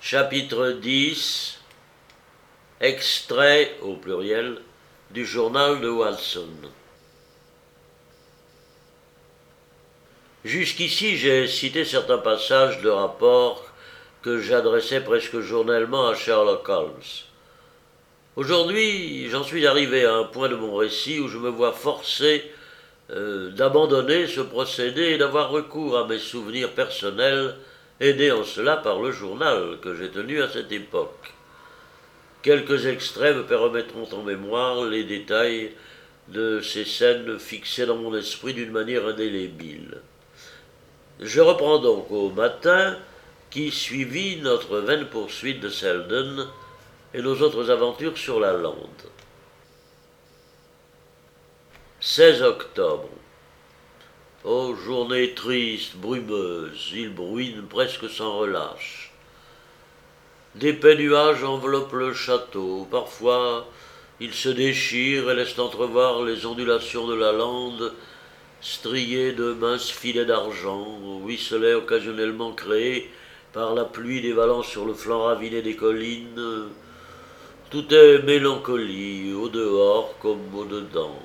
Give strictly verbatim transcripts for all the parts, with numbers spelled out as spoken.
Chapitre dix. Extrait, au pluriel, du journal de Watson. Jusqu'ici, j'ai cité certains passages de rapports que j'adressais presque journellement à Sherlock Holmes. Aujourd'hui, j'en suis arrivé à un point de mon récit où je me vois forcé euh, d'abandonner ce procédé et d'avoir recours à mes souvenirs personnels, aidés en cela par le journal que j'ai tenu à cette époque. Quelques extraits me permettront en mémoire les détails de ces scènes fixées dans mon esprit d'une manière indélébile. Je reprends donc au matin qui suivit notre vaine poursuite de Selden et nos autres aventures sur la lande. seize octobre. Oh, journée triste, brumeuse, il bruine presque sans relâche. D'épais nuages enveloppent le château, parfois ils se déchirent et laissent entrevoir les ondulations de la lande, striées de minces filets d'argent, ruisselets occasionnellement créés par la pluie dévalant sur le flanc raviné des collines. Tout est mélancolie, au dehors comme au dedans.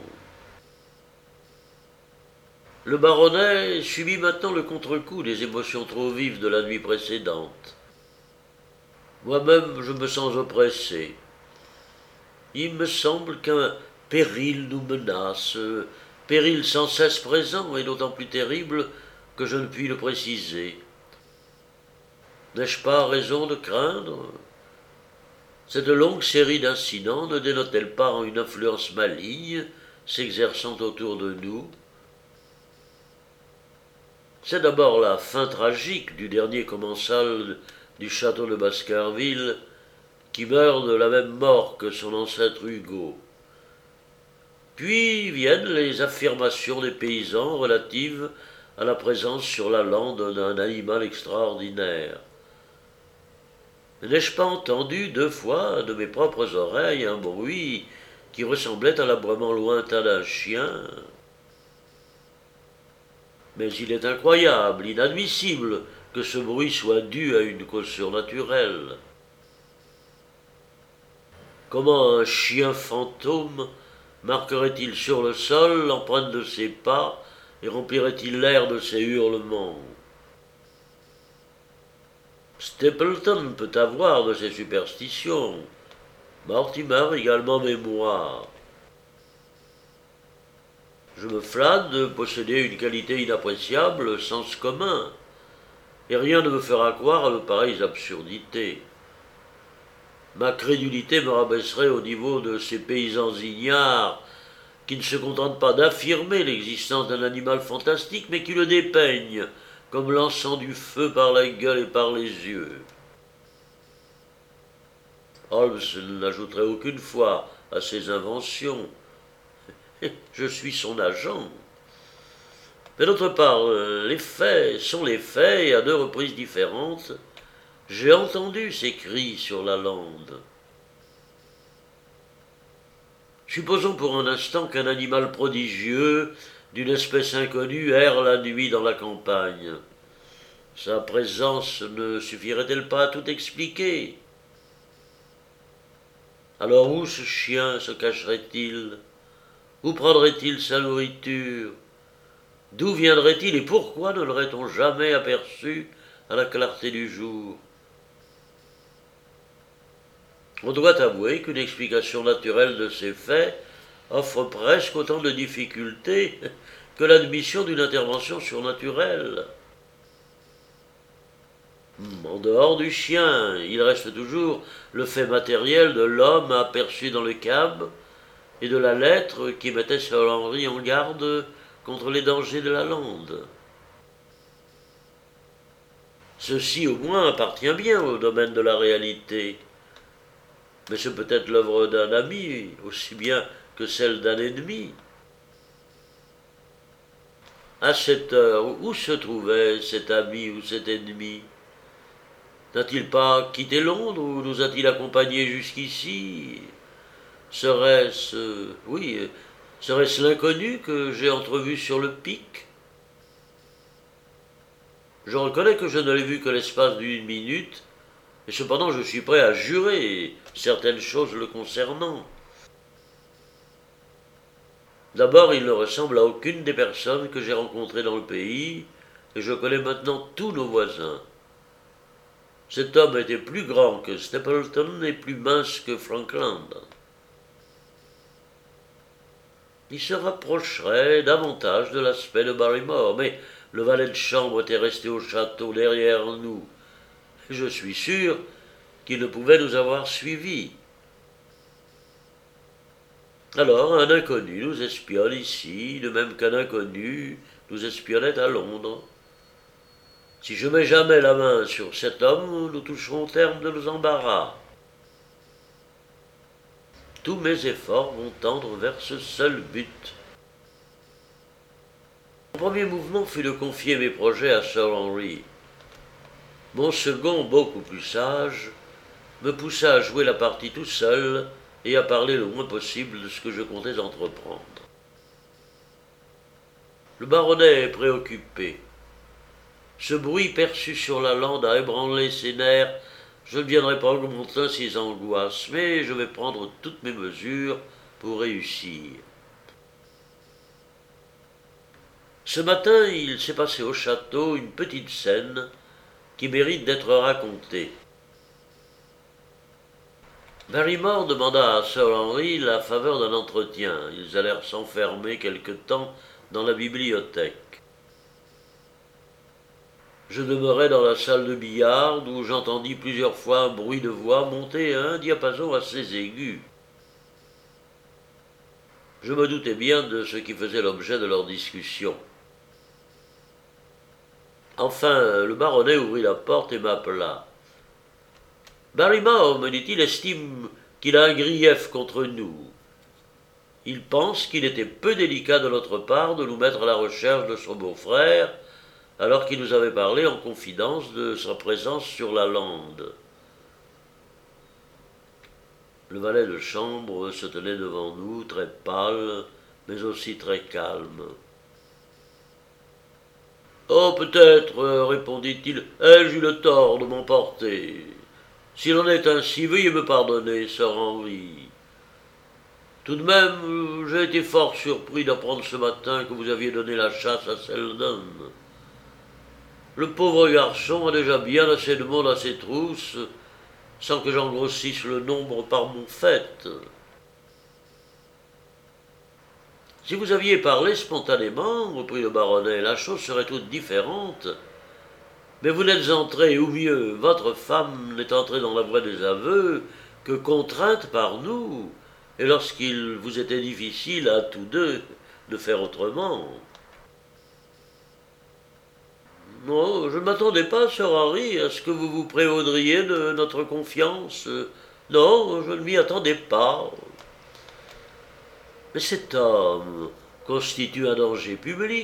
Le baronnet subit maintenant le contre-coup des émotions trop vives de la nuit précédente. Moi-même, je me sens oppressé. Il me semble qu'un péril nous menace, péril sans cesse présent et d'autant plus terrible que je ne puis le préciser. N'ai-je pas raison de craindre ? Cette longue série d'incidents ne dénote-t-elle pas une influence maligne s'exerçant autour de nous ? C'est d'abord la fin tragique du dernier commensal du château de Baskerville qui meurt de la même mort que son ancêtre Hugo. Puis viennent les affirmations des paysans relatives à la présence sur la lande d'un animal extraordinaire. N'ai-je pas entendu deux fois de mes propres oreilles un bruit qui ressemblait à l'aboiement lointain d'un chien ? Mais il est incroyable, inadmissible, que ce bruit soit dû à une cause surnaturelle. Comment un chien fantôme marquerait-il sur le sol l'empreinte de ses pas et remplirait-il l'air de ses hurlements ? Stapleton peut avoir de ces superstitions, Mortimer également mémoire. Je me flatte de posséder une qualité inappréciable, le sens commun, et rien ne me fera croire à de pareilles absurdités. Ma crédulité me rabaisserait au niveau de ces paysans ignares qui ne se contentent pas d'affirmer l'existence d'un animal fantastique, mais qui le dépeignent comme lançant du feu par la gueule et par les yeux. Holmes n'ajouterait aucune fois à ses inventions. Je suis son agent. Mais d'autre part, les faits sont les faits, et à deux reprises différentes, j'ai entendu ces cris sur la lande. Supposons pour un instant qu'un animal prodigieux, d'une espèce inconnue, erre la nuit dans la campagne. Sa présence ne suffirait-elle pas à tout expliquer ? Alors où ce chien se cacherait-il ? Où prendrait-il sa nourriture ? D'où viendrait-il et pourquoi ne l'aurait-on jamais aperçu à la clarté du jour ? On doit avouer qu'une explication naturelle de ces faits offre presque autant de difficultés que l'admission d'une intervention surnaturelle. En dehors du chien, il reste toujours le fait matériel de l'homme aperçu dans le cab et de la lettre qui mettait Sir Henry en garde contre les dangers de la lande. Ceci au moins appartient bien au domaine de la réalité. Mais c'est peut-être l'œuvre d'un ami, aussi bien que celle d'un ennemi. À cette heure, où se trouvait cet ami ou cet ennemi ? N'a-t-il pas quitté Londres ou nous a-t-il accompagnés jusqu'ici ? Serait-ce, oui, serait-ce l'inconnu que j'ai entrevu sur le pic ? Je reconnais que je ne l'ai vu que l'espace d'une minute, Et cependant je suis prêt à jurer certaines choses le concernant. D'abord, il ne ressemble à aucune des personnes que j'ai rencontrées dans le pays, et je connais maintenant tous nos voisins. Cet homme était plus grand que Stapleton et plus mince que Frankland. Il se rapprocherait davantage de l'aspect de Barrymore, mais le valet de chambre était resté au château derrière nous, et je suis sûr qu'il ne pouvait nous avoir suivis. Alors un inconnu nous espionne ici, de même qu'un inconnu nous espionnait à Londres. Si je mets jamais la main sur cet homme, nous toucherons au terme de nos embarras. Tous mes efforts vont tendre vers ce seul but. Mon premier mouvement fut de confier mes projets à Sir Henry. Mon second, beaucoup plus sage, me poussa à jouer la partie tout seul et à parler le moins possible de ce que je comptais entreprendre. Le baronnet est préoccupé. Ce bruit perçu sur la lande a ébranlé ses nerfs. Je ne viendrai pas augmenter ses angoisses, mais je vais prendre toutes mes mesures pour réussir. Ce matin, il s'est passé au château une petite scène qui mérite d'être racontée. Barrymore demanda à Sir Henry la faveur d'un entretien. Ils allèrent s'enfermer quelque temps dans la bibliothèque. Je demeurai dans la salle de billard où j'entendis plusieurs fois un bruit de voix monter à un diapason assez aigu. Je me doutais bien de ce qui faisait l'objet de leur discussion. Enfin, le baronnet ouvrit la porte et m'appela. « Barrymore, me dit-il, estime qu'il a un grief contre nous. Il pense qu'il était peu délicat de notre part de nous mettre à la recherche de son beau-frère, alors qu'il nous avait parlé en confidence de sa présence sur la lande. » Le valet de chambre se tenait devant nous, très pâle, mais aussi très calme. « Oh, peut-être, répondit-il, ai-je eu le tort de m'emporter. S'il en est ainsi, veuillez me pardonner, Sir Henry. Tout de même, j'ai été fort surpris d'apprendre ce matin que vous aviez donné la chasse à Selden. Le pauvre garçon a déjà bien assez de monde à ses trousses, sans que j'en grossisse le nombre par mon fait. Si vous aviez parlé spontanément, reprit le baronnet, la chose serait toute différente. Mais vous n'êtes entré, ou mieux, votre femme n'est entrée dans la voie des aveux que contrainte par nous, et lorsqu'il vous était difficile à tous deux de faire autrement. Non, je ne m'attendais pas, Sir Henry, à ce que vous vous prévaudriez de notre confiance. Non, je ne m'y attendais pas. Mais cet homme constitue un danger public.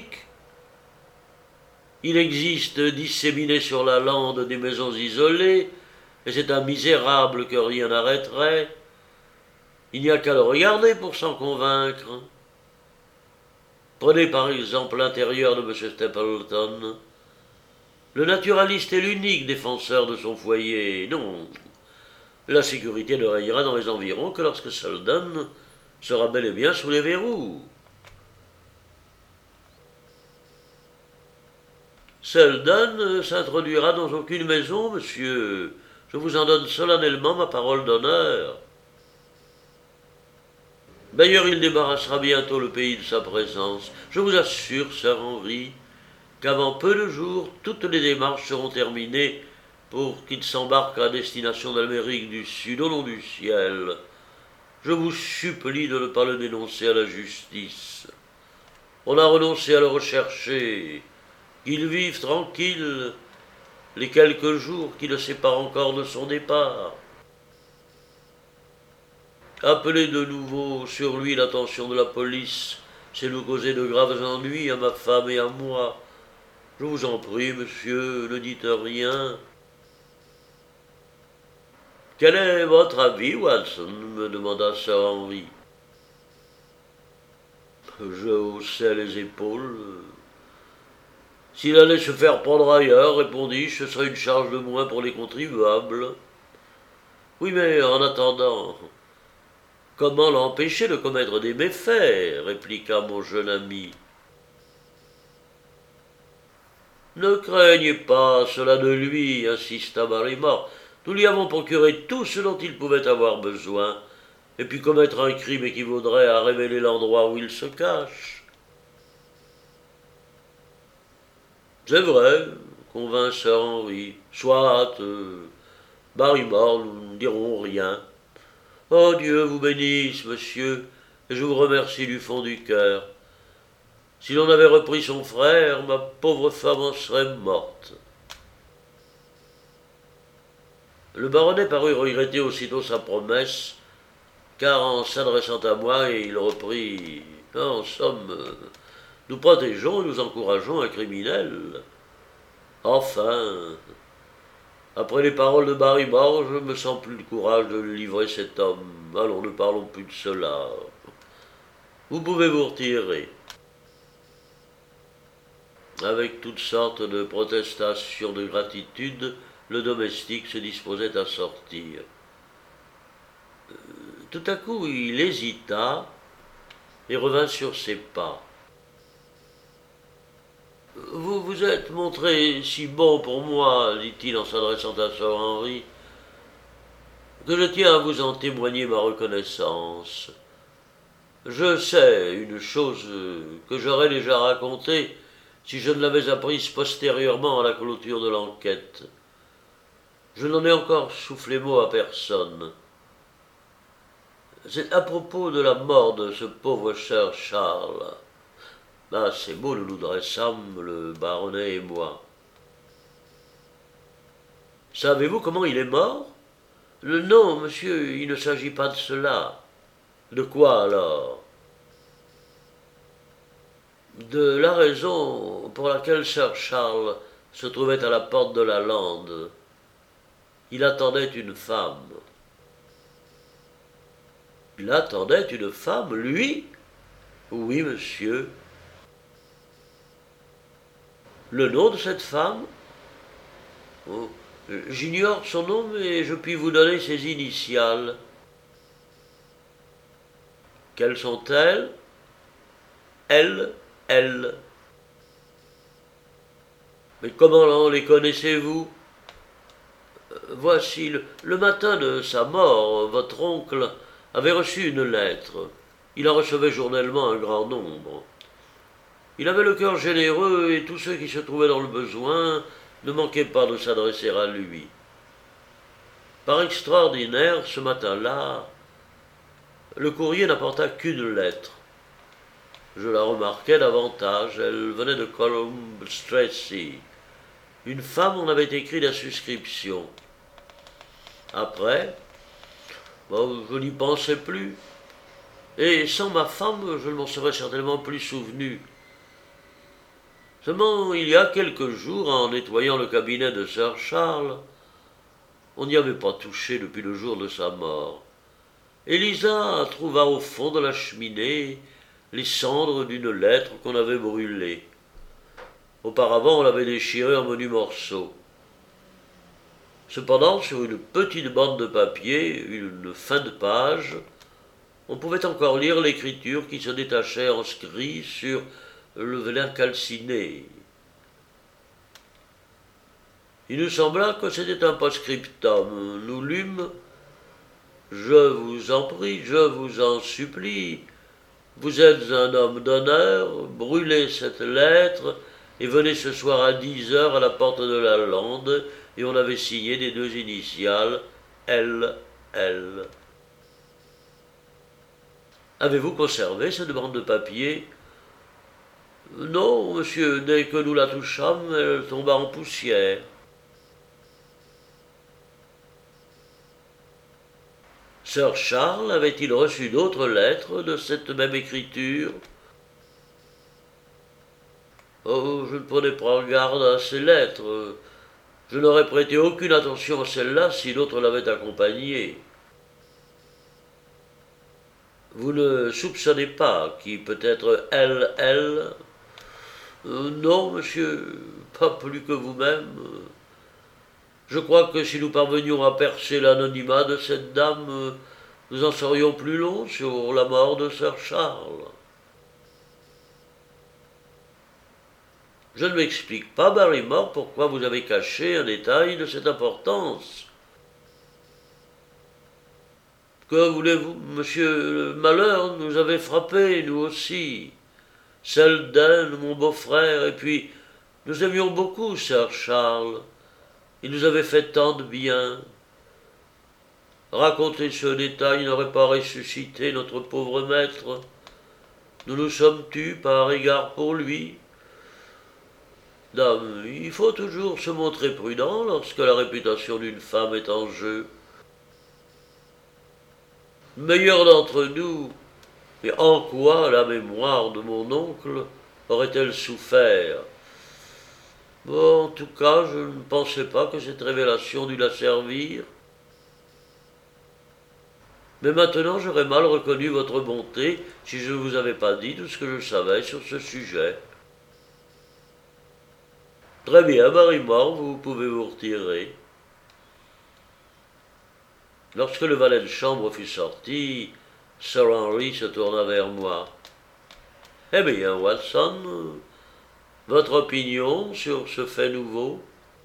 Il existe disséminé sur la lande des maisons isolées, et c'est un misérable que rien n'arrêterait. Il n'y a qu'à le regarder pour s'en convaincre. Prenez par exemple l'intérieur de M. Stapleton. Le naturaliste est l'unique défenseur de son foyer. Non, la sécurité ne régnera dans les environs que lorsque Selden sera bel et bien sous les verrous. Selden s'introduira dans aucune maison, monsieur. Je vous en donne solennellement ma parole d'honneur. D'ailleurs, il débarrassera bientôt le pays de sa présence. Je vous assure, Sir Henry, qu'avant peu de jours, toutes les démarches seront terminées pour qu'il s'embarque à destination d'Amérique du Sud, au nom du ciel. Je vous supplie de ne pas le dénoncer à la justice. On a renoncé à le rechercher. Qu'il vive tranquille les quelques jours qui le séparent encore de son départ. Appeler de nouveau sur lui l'attention de la police, c'est nous causer de graves ennuis à ma femme et à moi. Je vous en prie, monsieur, ne dites rien. Quel est votre avis, Watson me demanda Sir Henry. Je haussai les épaules. S'il allait se faire prendre ailleurs, répondis-je, ce serait une charge de moins pour les contribuables. Oui, mais en attendant, comment l'empêcher de commettre des méfaits, répliqua mon jeune ami. Ne craignez pas cela de lui, insista Barrymore. Nous lui avons procuré tout ce dont il pouvait avoir besoin, et puis commettre un crime équivaudrait à révéler l'endroit où il se cache. C'est vrai, convint Sir Henry. Soit, euh, Barrymore, nous ne dirons rien. Oh, Dieu vous bénisse, monsieur, et je vous remercie du fond du cœur. Si l'on avait repris son frère, ma pauvre femme en serait morte. Le baronnet parut regretter aussitôt sa promesse, car en s'adressant à moi, il reprit « En somme, nous protégeons et nous encourageons un criminel. Enfin, après les paroles de Barrymore, je ne me sens plus le courage de livrer cet homme. Allons, ne parlons plus de cela. Vous pouvez vous retirer. » Avec toutes sortes de protestations de gratitude, le domestique se disposait à sortir. Euh, tout à coup, il hésita et revint sur ses pas. « Vous vous êtes montré si bon pour moi, dit-il en s'adressant à Sir Henry, que je tiens à vous en témoigner ma reconnaissance. Je sais une chose que j'aurais déjà racontée si je ne l'avais apprise postérieurement à la clôture de l'enquête. Je n'en ai encore soufflé mot à personne. C'est à propos de la mort de ce pauvre Sir Charles. À ces mots, nous nous dressâmes, le baronnet et moi. Savez-vous comment il est mort? Non, monsieur, il ne s'agit pas de cela. De quoi alors? De la raison pour laquelle Sir Charles se trouvait à la porte de la lande. Il attendait une femme. Il attendait une femme, lui? Oui, monsieur. Le nom de cette femme? Oh, j'ignore son nom, mais je puis vous donner ses initiales. Quelles sont-elles? L. L. Mais comment les connaissez-vous? Voici, le, le matin de sa mort, votre oncle avait reçu une lettre. Il en recevait journellement un grand nombre. Il avait le cœur généreux et tous ceux qui se trouvaient dans le besoin ne manquaient pas de s'adresser à lui. Par extraordinaire, ce matin-là, le courrier n'apporta qu'une lettre. Je la remarquai davantage, elle venait de Colombe Tracy. Une femme en avait écrit la suscription. Après, bon, je n'y pensais plus, et sans ma femme, je ne m'en serais certainement plus souvenu. Seulement, il y a quelques jours, en nettoyant le cabinet de Sir Charles, on n'y avait pas touché depuis le jour de sa mort. Élisa trouva au fond de la cheminée les cendres d'une lettre qu'on avait brûlée. Auparavant, on l'avait déchirée en menus morceaux. Cependant, sur une petite bande de papier, une fin de page, on pouvait encore lire l'écriture qui se détachait en scrit sur le venin calciné. Il nous sembla que c'était un post-scriptum. Nous lûmes « Je vous en prie, je vous en supplie, vous êtes un homme d'honneur, brûlez cette lettre et venez ce soir à dix heures à la porte de la lande. » Et on avait signé des deux initiales L L. Avez-vous conservé cette bande de papier? Non, monsieur, dès que nous la touchâmes, elle tomba en poussière. Sir Charles avait-il reçu d'autres lettres de cette même écriture? Oh, je ne prenais pas garde à ces lettres. Je n'aurais prêté aucune attention à celle-là si l'autre l'avait accompagnée. Vous ne soupçonnez pas qui peut être L L? Euh, non, monsieur, pas plus que vous-même. Je crois que si nous parvenions à percer l'anonymat de cette dame, euh, nous en serions plus longs sur la mort de Sir Charles. Je ne m'explique pas, Barrymore, pourquoi vous avez caché un détail de cette importance. Que voulez-vous, monsieur, le malheur nous avait frappés, nous aussi. Selden, mon beau-frère, et puis nous aimions beaucoup Sir Charles. Il nous avait fait tant de bien. Raconter ce détail n'aurait pas ressuscité notre pauvre maître. Nous nous sommes tus par égard pour lui. Dame, il faut toujours se montrer prudent lorsque la réputation d'une femme est en jeu. Le meilleur d'entre nous, et en quoi la mémoire de mon oncle aurait-elle souffert? Bon, en tout cas, je ne pensais pas que cette révélation dût la servir. Mais maintenant, j'aurais mal reconnu votre bonté si je ne vous avais pas dit tout ce que je savais sur ce sujet. Très bien, Barrymore, vous pouvez vous retirer. Lorsque le valet de chambre fut sorti, Sir Henry se tourna vers moi. Eh bien, Watson, votre opinion sur ce fait nouveau?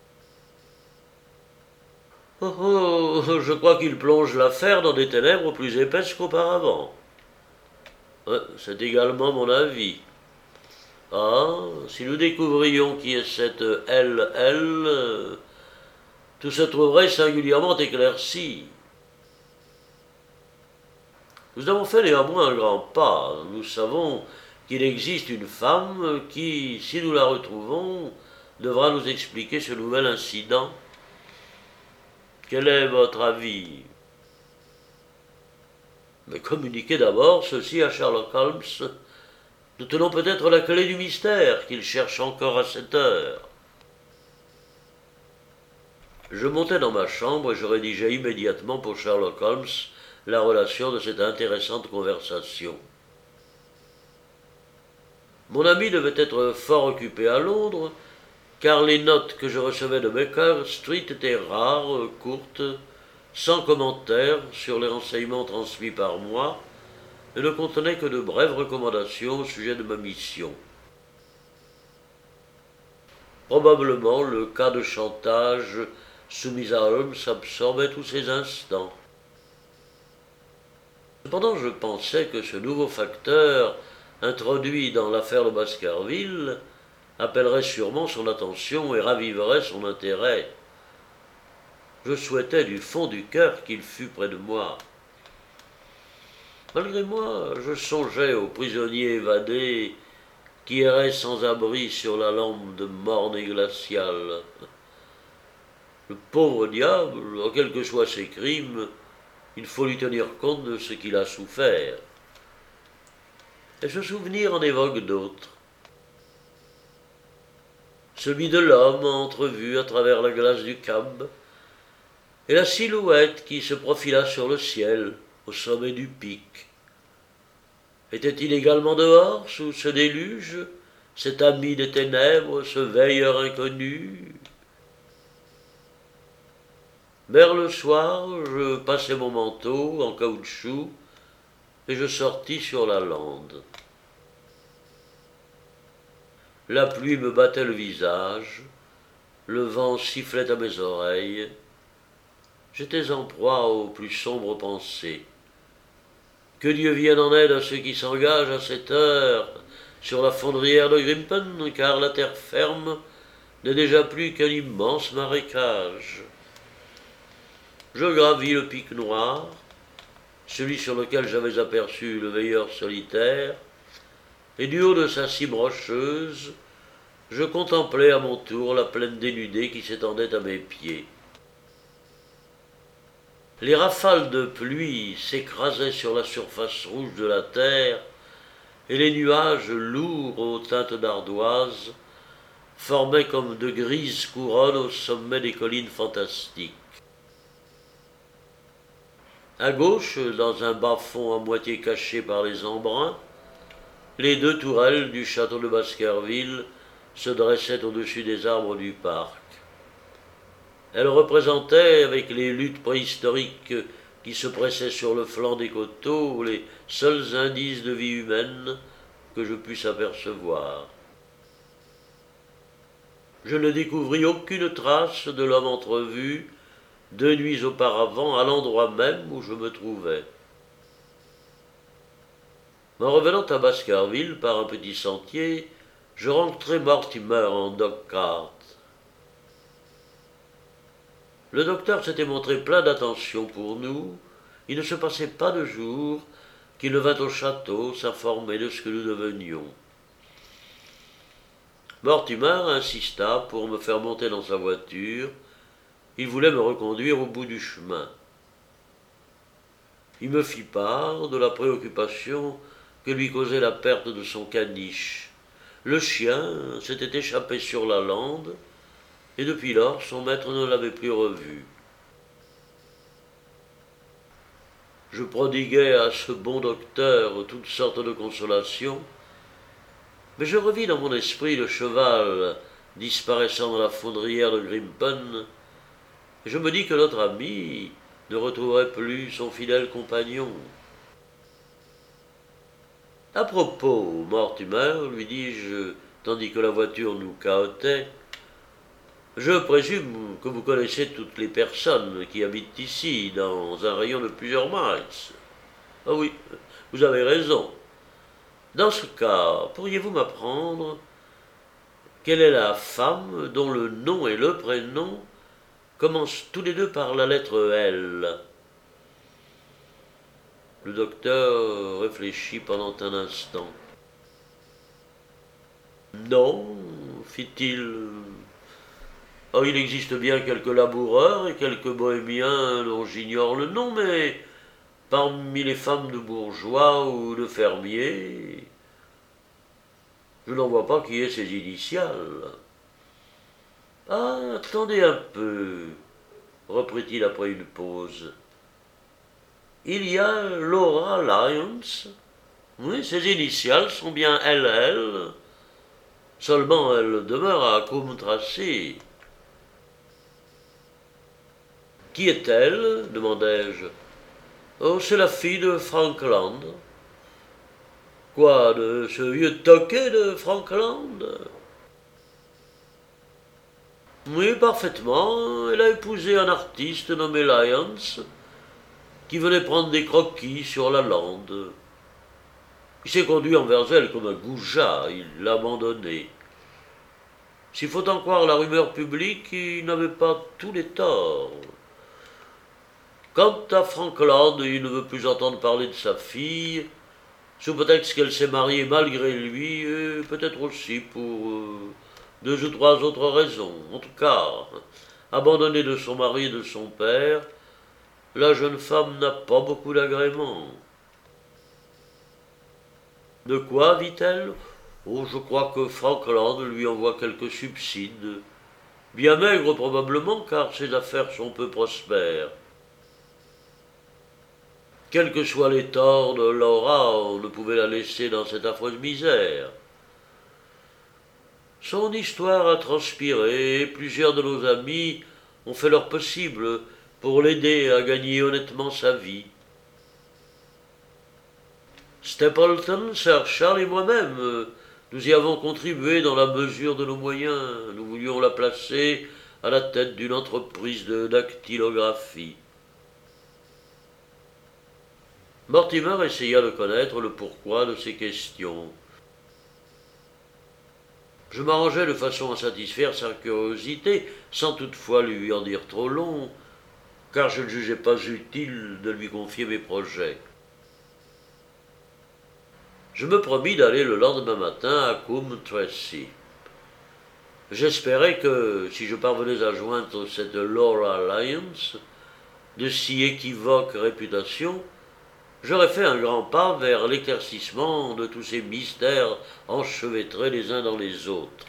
Oh, oh, je crois qu'il plonge l'affaire dans des ténèbres plus épaisses qu'auparavant. C'est également mon avis. Ah, si nous découvrions qui est cette L L, tout se trouverait singulièrement éclairci. Nous avons fait néanmoins un grand pas. Nous savons qu'il existe une femme qui, si nous la retrouvons, devra nous expliquer ce nouvel incident. Quel est votre avis? Mais communiquez d'abord ceci à Sherlock Holmes. Nous tenons peut-être la clé du mystère qu'il cherche encore à cette heure. Je montai dans ma chambre et je rédigeai immédiatement pour Sherlock Holmes la relation de cette intéressante conversation. Mon ami devait être fort occupé à Londres, car les notes que je recevais de Baker Street étaient rares, courtes, sans commentaire sur les renseignements transmis par moi, et ne contenaient que de brèves recommandations au sujet de ma mission. Probablement, le cas de chantage soumis à Holmes absorbait tous ses instants. Cependant, je pensais que ce nouveau facteur, introduit dans l'affaire de Baskerville, appellerait sûrement son attention et raviverait son intérêt. Je souhaitais du fond du cœur qu'il fût près de moi. Malgré moi, je songeais au prisonnier évadé qui errait sans abri sur la lampe de morne et glaciale. Le pauvre diable, quels que soient ses crimes, il faut lui tenir compte de ce qu'il a souffert. Et ce souvenir en évoque d'autres. Celui de l'homme entrevu à travers la glace du cab, et la silhouette qui se profila sur le ciel, au sommet du pic. Était-il également dehors, sous ce déluge, cet ami des ténèbres, ce veilleur inconnu? Vers le soir, je passai mon manteau en caoutchouc et je sortis sur la lande. La pluie me battait le visage, le vent sifflait à mes oreilles. J'étais en proie aux plus sombres pensées. Que Dieu vienne en aide à ceux qui s'engagent à cette heure sur la fondrière de Grimpen, car la terre ferme n'est déjà plus qu'un immense marécage. Je gravis le pic noir, celui sur lequel j'avais aperçu le veilleur solitaire, et du haut de sa cime rocheuse, je contemplais à mon tour la plaine dénudée qui s'étendait à mes pieds. Les rafales de pluie s'écrasaient sur la surface rouge de la terre, et les nuages lourds aux teintes d'ardoise formaient comme de grises couronnes au sommet des collines fantastiques. À gauche, dans un bas-fond à moitié caché par les embruns, les deux tourelles du château de Baskerville se dressait au-dessus des arbres du parc. Elle représentait, avec les luttes préhistoriques qui se pressaient sur le flanc des coteaux, les seuls indices de vie humaine que je pusse apercevoir. Je ne découvris aucune trace de l'homme entrevu deux nuits auparavant à l'endroit même où je me trouvais. En revenant à Baskerville par un petit sentier, je rencontrai Mortimer en dog-cart. Le docteur s'était montré plein d'attention pour nous. Il ne se passait pas de jour qu'il ne vint au château s'informer de ce que nous devenions. Mortimer insista pour me faire monter dans sa voiture. Il voulait me reconduire au bout du chemin. Il me fit part de la préoccupation que lui causait la perte de son caniche. Le chien s'était échappé sur la lande, et depuis lors son maître ne l'avait plus revu. Je prodiguai à ce bon docteur toutes sortes de consolations, mais je revis dans mon esprit le cheval disparaissant dans la fondrière de Grimpen, et je me dis que notre ami ne retrouverait plus son fidèle compagnon. « À propos, Mortimer, lui dis-je, tandis que la voiture nous cahotait, je présume que vous connaissez toutes les personnes qui habitent ici, dans un rayon de plusieurs miles. Ah oui, vous avez raison. Dans ce cas, pourriez-vous m'apprendre quelle est la femme dont le nom et le prénom commencent tous les deux par la lettre L ?» Le docteur réfléchit pendant un instant. « Non, fit-il. Oh, il existe bien quelques laboureurs et quelques bohémiens dont j'ignore le nom, mais parmi les femmes de bourgeois ou de fermiers, je n'en vois pas qui ait ces initiales. »« Ah, attendez un peu, reprit-il après une pause. Il y a Laura Lyons. Oui, ses initiales sont bien L L. Seulement, elle demeure à Coombe-Tracey. »« Qui est-elle ? Demandai-je. »« Oh, c'est la fille de Frankland. »« Quoi, de ce vieux toquet de Frankland ? » ?»« Oui, parfaitement. Elle a épousé un artiste nommé Lyons, qui venait prendre des croquis sur la lande. Il s'est conduit envers elle comme un goujat, il l'a abandonnée. S'il faut en croire la rumeur publique, il n'avait pas tous les torts. Quant à Frankland, il ne veut plus entendre parler de sa fille, sous prétexte qu'elle s'est mariée malgré lui, et peut-être aussi pour euh, deux ou trois autres raisons. En tout cas, abandonnée de son mari et de son père, la jeune femme n'a pas beaucoup d'agréments. De quoi, vit-elle ? Oh, je crois que Frankland lui envoie quelques subsides. Bien maigres probablement, car ses affaires sont peu prospères. Quels que soient les torts de Laura, on ne pouvait la laisser dans cette affreuse misère. Son histoire a transpiré, et plusieurs de nos amis ont fait leur possible pour l'aider à gagner honnêtement sa vie. Stapleton, Sir Charles et moi-même, nous y avons contribué dans la mesure de nos moyens. Nous voulions la placer à la tête d'une entreprise de dactylographie. Mortimer essaya de connaître le pourquoi de ces questions. Je m'arrangeais de façon à satisfaire sa curiosité, sans toutefois lui en dire trop long, car je ne jugeais pas utile de lui confier mes projets. Je me promis d'aller le lendemain matin à Coombe-Tracey. J'espérais que, si je parvenais à joindre cette Laura Lyons, de si équivoque réputation, j'aurais fait un grand pas vers l'éclaircissement de tous ces mystères enchevêtrés les uns dans les autres.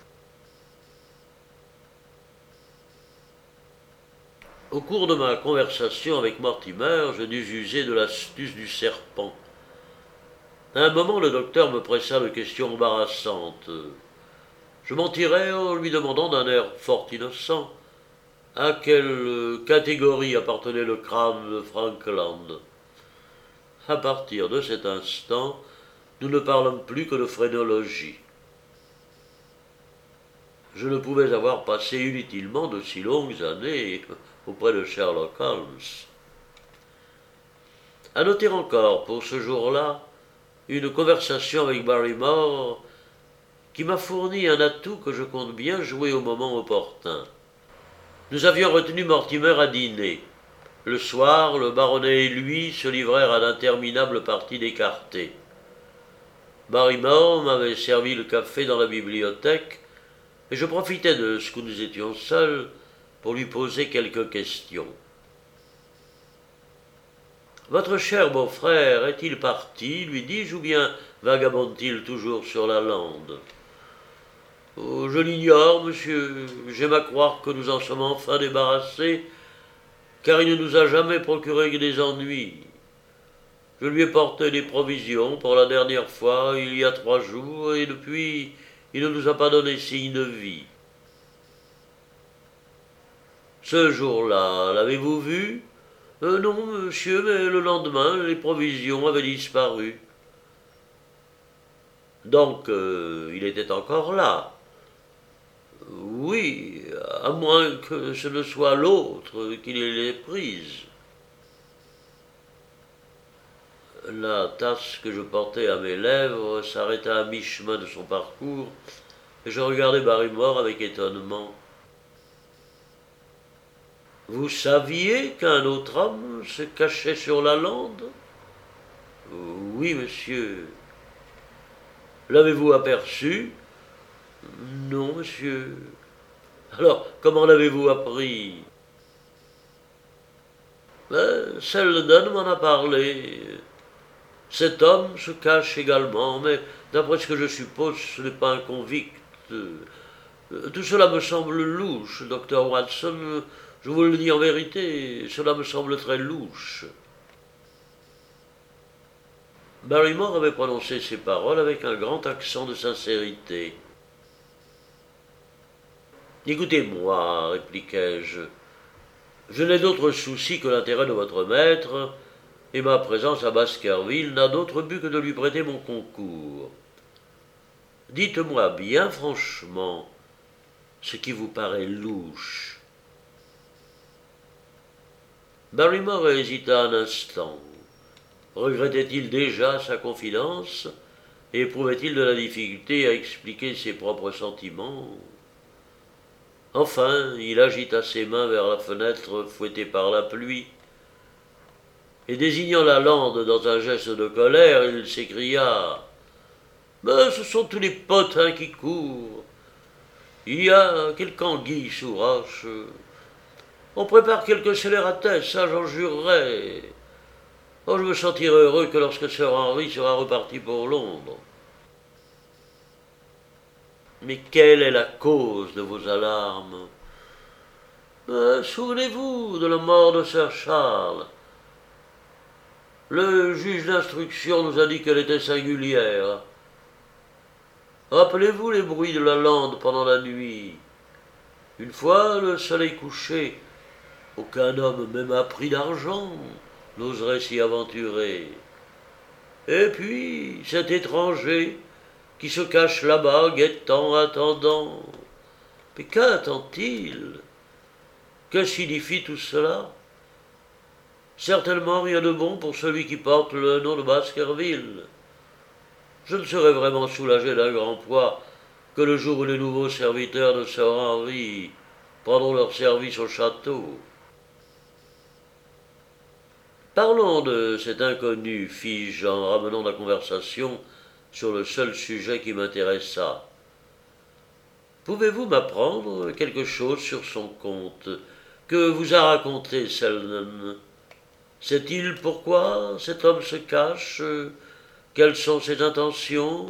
Au cours de ma conversation avec Mortimer, je dus user de l'astuce du serpent. À un moment, le docteur me pressa de questions embarrassantes. Je mentirais en lui demandant d'un air fort innocent à quelle catégorie appartenait le crâne de Frankland. À partir de cet instant, nous ne parlons plus que de phrénologie. Je ne pouvais avoir passé inutilement de si longues années auprès de Sherlock Holmes. À noter encore, pour ce jour-là, une conversation avec Barrymore qui m'a fourni un atout que je compte bien jouer au moment opportun. Nous avions retenu Mortimer à dîner. Le soir, le baronnet et lui se livrèrent à d'interminables parties d'écarté. Barrymore m'avait servi le café dans la bibliothèque, et je profitais de ce que nous étions seuls pour lui poser quelques questions. « Votre cher beau-frère est-il parti, lui dis-je, ou bien vagabonde-t-il toujours sur la lande ?»« Oh, je l'ignore, monsieur. J'aime à croire que nous en sommes enfin débarrassés, car il ne nous a jamais procuré que des ennuis. Je lui ai porté des provisions pour la dernière fois, il y a trois jours, et depuis, il ne nous a pas donné signe de vie. Ce jour-là, l'avez-vous vu ? euh, Non, monsieur, mais le lendemain, les provisions avaient disparu. Donc, euh, il était encore là. Oui, à moins que ce ne soit l'autre qui les ait prises. La tasse que je portais à mes lèvres s'arrêta à mi-chemin de son parcours, et je regardai Barrymore avec étonnement. « Vous saviez qu'un autre homme se cachait sur la lande ?»« Oui, monsieur. »« L'avez-vous aperçu ?»« Non, monsieur. »« Alors, comment l'avez-vous appris ?»« Ben, Selden m'en a parlé. Cet homme se cache également, mais d'après ce que je suppose, ce n'est pas un convict. Tout cela me semble louche, docteur Watson. Je vous le dis en vérité, cela me semble très louche. » Barrymore avait prononcé ces paroles avec un grand accent de sincérité. « Écoutez-moi, répliquai-je, je n'ai d'autre souci que l'intérêt de votre maître, et ma présence à Baskerville n'a d'autre but que de lui prêter mon concours. Dites-moi bien franchement ce qui vous paraît louche. » Barrymore hésita un instant. Regrettait-il déjà sa confidence et éprouvait-il de la difficulté à expliquer ses propres sentiments? Enfin, il agita ses mains vers la fenêtre fouettée par la pluie, et désignant la lande dans un geste de colère, il s'écria « Mais ce sont tous les potins qui courent. Il y a quelque anguille sous roche. On prépare quelque scélératesse, ça j'en jurerais. Oh, je me sentirai heureux que lorsque Sir Henry sera reparti pour Londres. Mais quelle est la cause de vos alarmes? euh, Souvenez-vous de la mort de Sir Charles. Le juge d'instruction nous a dit qu'elle était singulière. Rappelez-vous les bruits de la lande pendant la nuit. Une fois le soleil couché, aucun homme, même à prix d'argent, n'oserait s'y aventurer. Et puis, cet étranger qui se cache là-bas, guettant, attendant. Mais qu'attend-il? Que signifie tout cela? Certainement rien de bon pour celui qui porte le nom de Baskerville. Je ne serais vraiment soulagé d'un grand poids que le jour où les nouveaux serviteurs de Sir Henry prendront leur service au château. Parlons de cet inconnu, fis-je en ramenant la conversation sur le seul sujet qui m'intéressa. Pouvez-vous m'apprendre quelque chose sur son compte? Que vous a raconté Selden? Sait-il pourquoi cet homme se cache? Quelles sont ses intentions?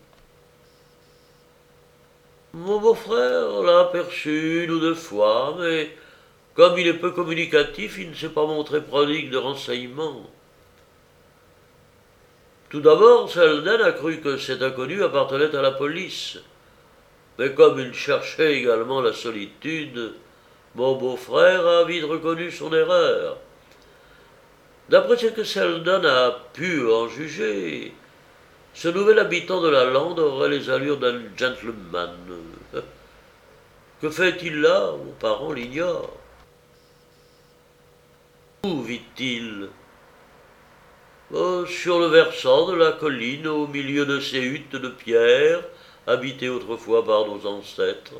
Mon beau-frère l'a aperçu une ou deux fois, mais comme il est peu communicatif, il ne s'est pas montré prodigue de renseignements. Tout d'abord, Selden a cru que cet inconnu appartenait à la police. Mais comme il cherchait également la solitude, mon beau-frère a vite reconnu son erreur. D'après ce que Selden a pu en juger, ce nouvel habitant de la lande aurait les allures d'un gentleman. Que fait-il là? Mon parent l'ignore. Où vit-il? Oh, sur le versant de la colline, au milieu de ces huttes de pierre, habitées autrefois par nos ancêtres.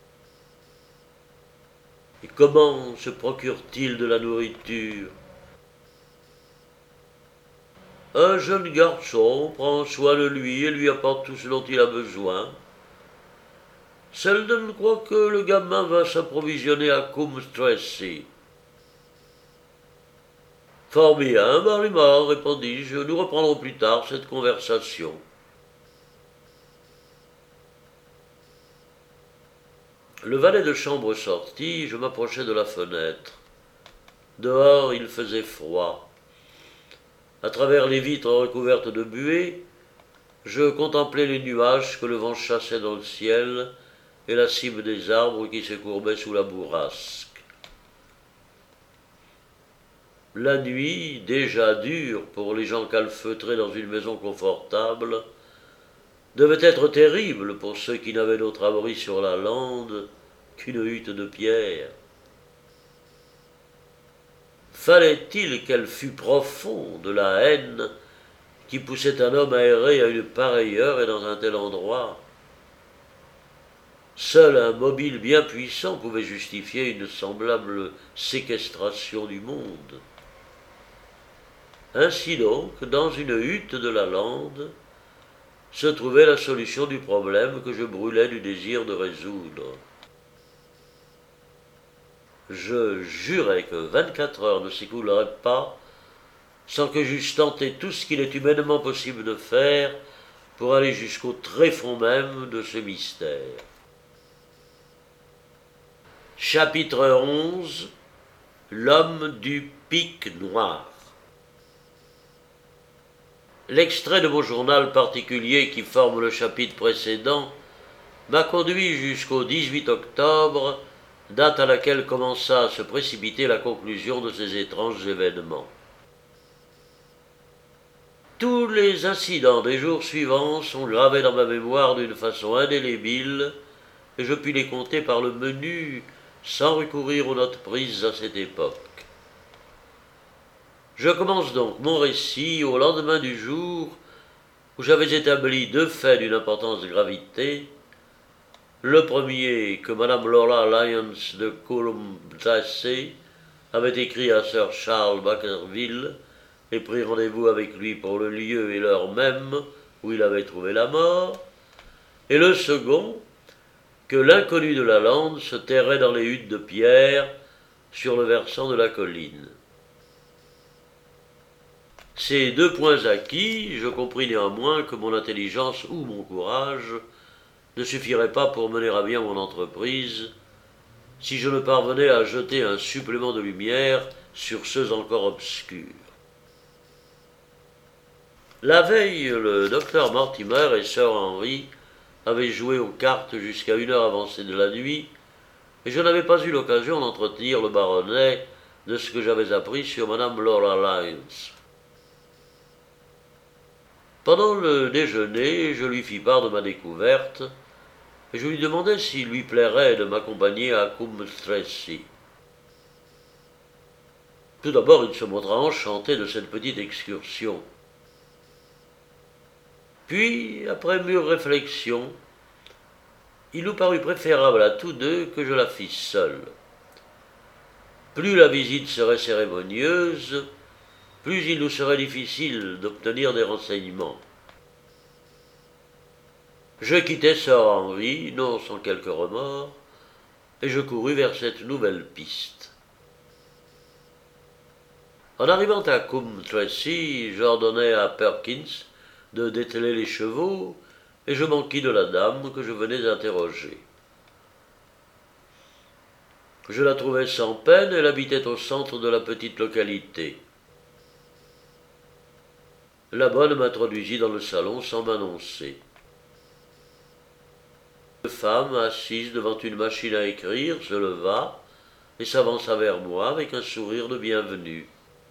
Et comment se procure-t-il de la nourriture? Un jeune garçon prend soin de lui et lui apporte tout ce dont il a besoin. Selden croit que le gamin va s'approvisionner à Coombe Tracey. Fort bien, Barrymore, répondis-je, nous reprendrons plus tard cette conversation. Le valet de chambre sorti, je m'approchai de la fenêtre. Dehors, il faisait froid. À travers les vitres recouvertes de buée, je contemplais les nuages que le vent chassait dans le ciel et la cime des arbres qui se courbaient sous la bourrasque. La nuit, déjà dure pour les gens calfeutrés dans une maison confortable, devait être terrible pour ceux qui n'avaient d'autre abri sur la lande qu'une hutte de pierre. Fallait-il qu'elle fût profonde, la haine qui poussait un homme à errer à une pareille heure et dans un tel endroit? Seul un mobile bien puissant pouvait justifier une semblable séquestration du monde. Ainsi donc, dans une hutte de la lande, se trouvait la solution du problème que je brûlais du désir de résoudre. Je jurais que vingt-quatre heures ne s'écouleraient pas sans que j'eusse tenté tout ce qu'il est humainement possible de faire pour aller jusqu'au tréfonds même de ce mystère. Chapitre onze. L'homme du pic noir. L'extrait de mon journal particulier qui forme le chapitre précédent m'a conduit jusqu'au dix-huit octobre, date à laquelle commença à se précipiter la conclusion de ces étranges événements. Tous les incidents des jours suivants sont gravés dans ma mémoire d'une façon indélébile, et je puis les compter par le menu sans recourir aux notes prises à cette époque. Je commence donc mon récit au lendemain du jour où j'avais établi deux faits d'une importance de gravité. Le premier, que Madame Laura Lyons de Coombe Tracey avait écrit à Sir Charles Baskerville et pris rendez-vous avec lui pour le lieu et l'heure même où il avait trouvé la mort, et le second, que l'inconnu de la lande se terrait dans les huttes de pierre sur le versant de la colline. Ces deux points acquis, je compris néanmoins que mon intelligence ou mon courage ne suffiraient pas pour mener à bien mon entreprise, si je ne parvenais à jeter un supplément de lumière sur ceux encore obscurs. La veille, le docteur Mortimer et Sir Henry avaient joué aux cartes jusqu'à une heure avancée de la nuit, et je n'avais pas eu l'occasion d'entretenir le baronnet de ce que j'avais appris sur Madame Laura Lyons. Pendant le déjeuner, je lui fis part de ma découverte, et je lui demandai s'il lui plairait de m'accompagner à Coombe Tracey. Tout d'abord, il se montra enchanté de cette petite excursion. Puis, après mûre réflexion, il nous parut préférable à tous deux que je la fisse seule. Plus la visite serait cérémonieuse, plus il nous serait difficile d'obtenir des renseignements. Je quittai Sir Henry, non sans quelque remords, et je courus vers cette nouvelle piste. En arrivant à Coombe Tracey, j'ordonnai à Perkins de dételer les chevaux, et je m'enquis de la dame que je venais interroger. Je la trouvai sans peine, elle habitait au centre de la petite localité. La bonne m'introduisit dans le salon sans m'annoncer. Une femme assise devant une machine à écrire se leva et s'avança vers moi avec un sourire de bienvenue.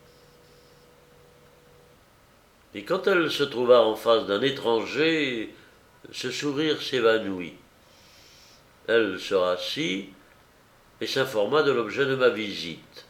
Et quand elle se trouva en face d'un étranger, ce sourire s'évanouit. Elle se rassit et s'informa de l'objet de ma visite.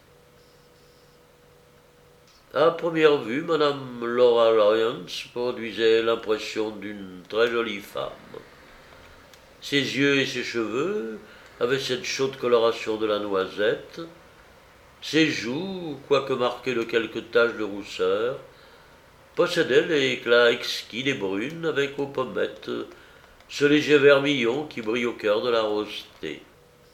À première vue, Madame Laura Lyons produisait l'impression d'une très jolie femme. Ses yeux et ses cheveux avaient cette chaude coloration de la noisette. Ses joues, quoique marquées de quelques taches de rousseur, possédaient l'éclat exquis des brunes avec aux pommettes ce léger vermillon qui brille au cœur de la rosée.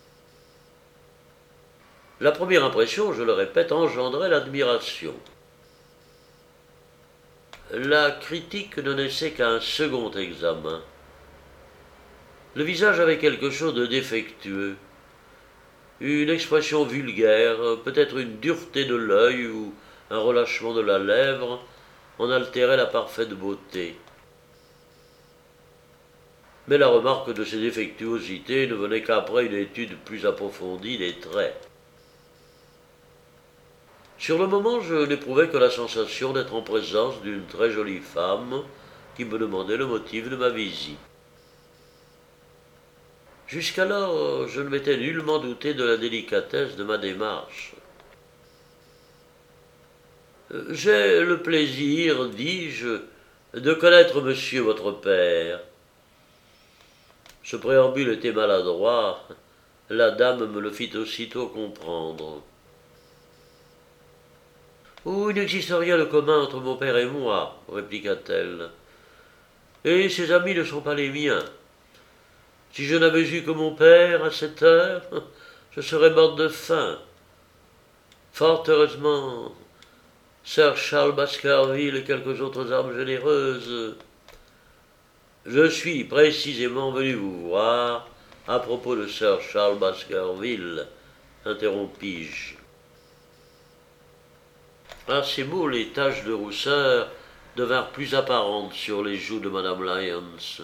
La première impression, je le répète, engendrait l'admiration. La critique ne naissait qu'à un second examen. Le visage avait quelque chose de défectueux, une expression vulgaire, peut-être une dureté de l'œil ou un relâchement de la lèvre en altérait la parfaite beauté. Mais la remarque de ces défectuosités ne venait qu'après une étude plus approfondie des traits. Sur le moment, je n'éprouvais que la sensation d'être en présence d'une très jolie femme qui me demandait le motif de ma visite. Jusqu'alors, je ne m'étais nullement douté de la délicatesse de ma démarche. « J'ai le plaisir, dis-je, de connaître monsieur votre père. » Ce préambule était maladroit. La dame me le fit aussitôt comprendre. « Oh, il n'existe rien de commun entre mon père et moi, répliqua-t-elle. Et ses amis ne sont pas les miens. Si je n'avais eu que mon père à cette heure, je serais morte de faim. Fort heureusement, Sir Charles Baskerville et quelques autres âmes généreuses. Je suis précisément venu vous voir à propos de Sir Charles Baskerville, interrompis-je. À ces mots, les taches de rousseur devinrent plus apparentes sur les joues de Madame Lyons.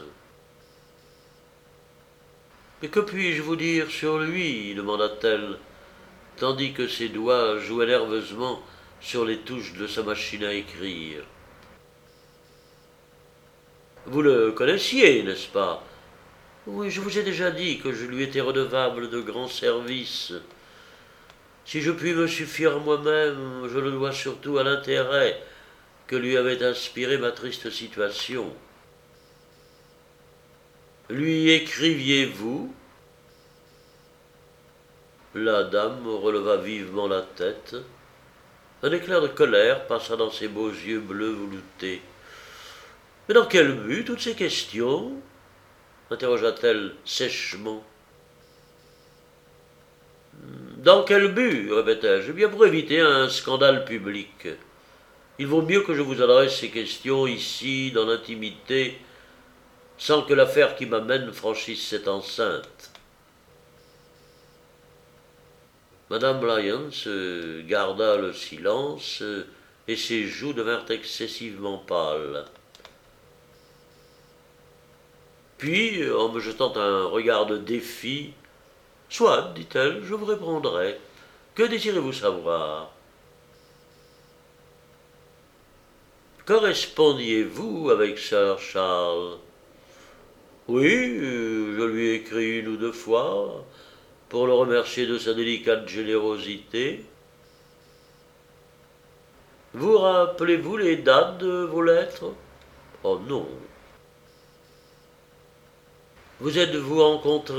« Mais que puis-je vous dire sur lui » demanda-t-elle, tandis que ses doigts jouaient nerveusement sur les touches de sa machine à écrire. « Vous le connaissiez, n'est-ce pas ? Oui, je vous ai déjà dit que je lui étais redevable de grands services. Si je puis me suffire moi-même, je le dois surtout à l'intérêt que lui avait inspiré ma triste situation. Lui écriviez-vous » La dame releva vivement la tête. Un éclair de colère passa dans ses beaux yeux bleus veloutés. « Mais dans quel but toutes ces questions » interrogea-t-elle sèchement. « Dans quel but » répétai-je. « Bien pour éviter un scandale public. Il vaut mieux que je vous adresse ces questions ici, dans l'intimité, sans que l'affaire qui m'amène franchisse cette enceinte. » Madame Lyons garda le silence et ses joues devinrent excessivement pâles. Puis, en me jetant un regard de défi, « Soit, dit-elle, je vous répondrai. Que désirez-vous savoir ?»« Correspondiez-vous avec Sir Charles ?»« Oui, je lui ai écrit une ou deux fois, pour le remercier de sa délicate générosité. »« Vous rappelez-vous les dates de vos lettres ?»« Oh non. »« Vous êtes-vous rencontrés ?»«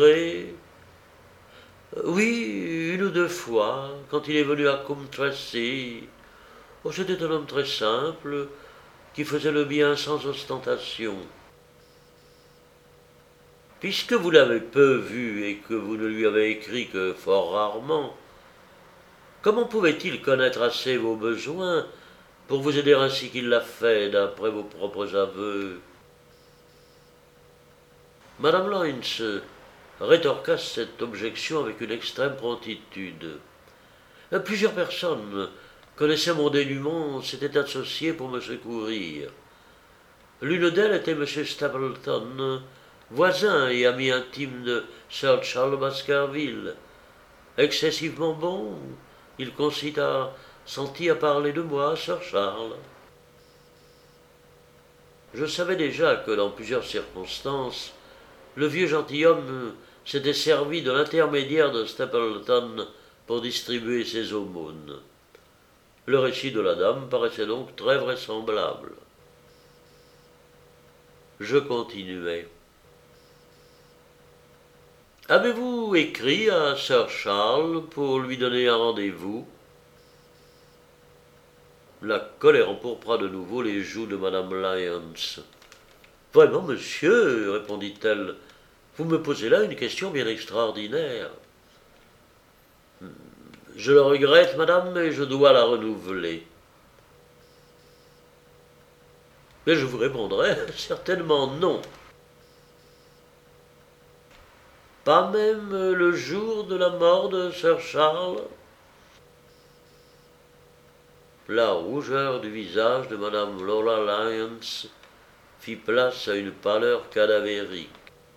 Oui, une ou deux fois, quand il est venu à Coombe-Tracey. Oh, c'était un homme très simple, qui faisait le bien sans ostentation. » « Puisque vous l'avez peu vu et que vous ne lui avez écrit que fort rarement, comment pouvait-il connaître assez vos besoins pour vous aider ainsi qu'il l'a fait, d'après vos propres aveux ?» Madame Lyons rétorqua cette objection avec une extrême promptitude. Plusieurs personnes connaissaient mon dénûment, s'étaient associées pour me secourir. L'une d'elles était M. Stapleton, voisin et ami intime de Sir Charles Baskerville. Excessivement bon, il consiste à senti à parler de moi, Sir Charles. Je savais déjà que dans plusieurs circonstances, le vieux gentilhomme s'était servi de l'intermédiaire de Stapleton pour distribuer ses aumônes. Le récit de la dame paraissait donc très vraisemblable. Je continuai. Avez-vous écrit à Sir Charles pour lui donner un rendez-vous? La colère empourpra de nouveau les joues de madame Lyons. Vraiment, monsieur, répondit-elle, vous me posez là une question bien extraordinaire. Je le regrette, madame, mais je dois la renouveler. Mais je vous répondrai certainement non. Pas même le jour de la mort de Sir Charles? La rougeur du visage de madame Lola Lyons fit place à une pâleur cadavérique.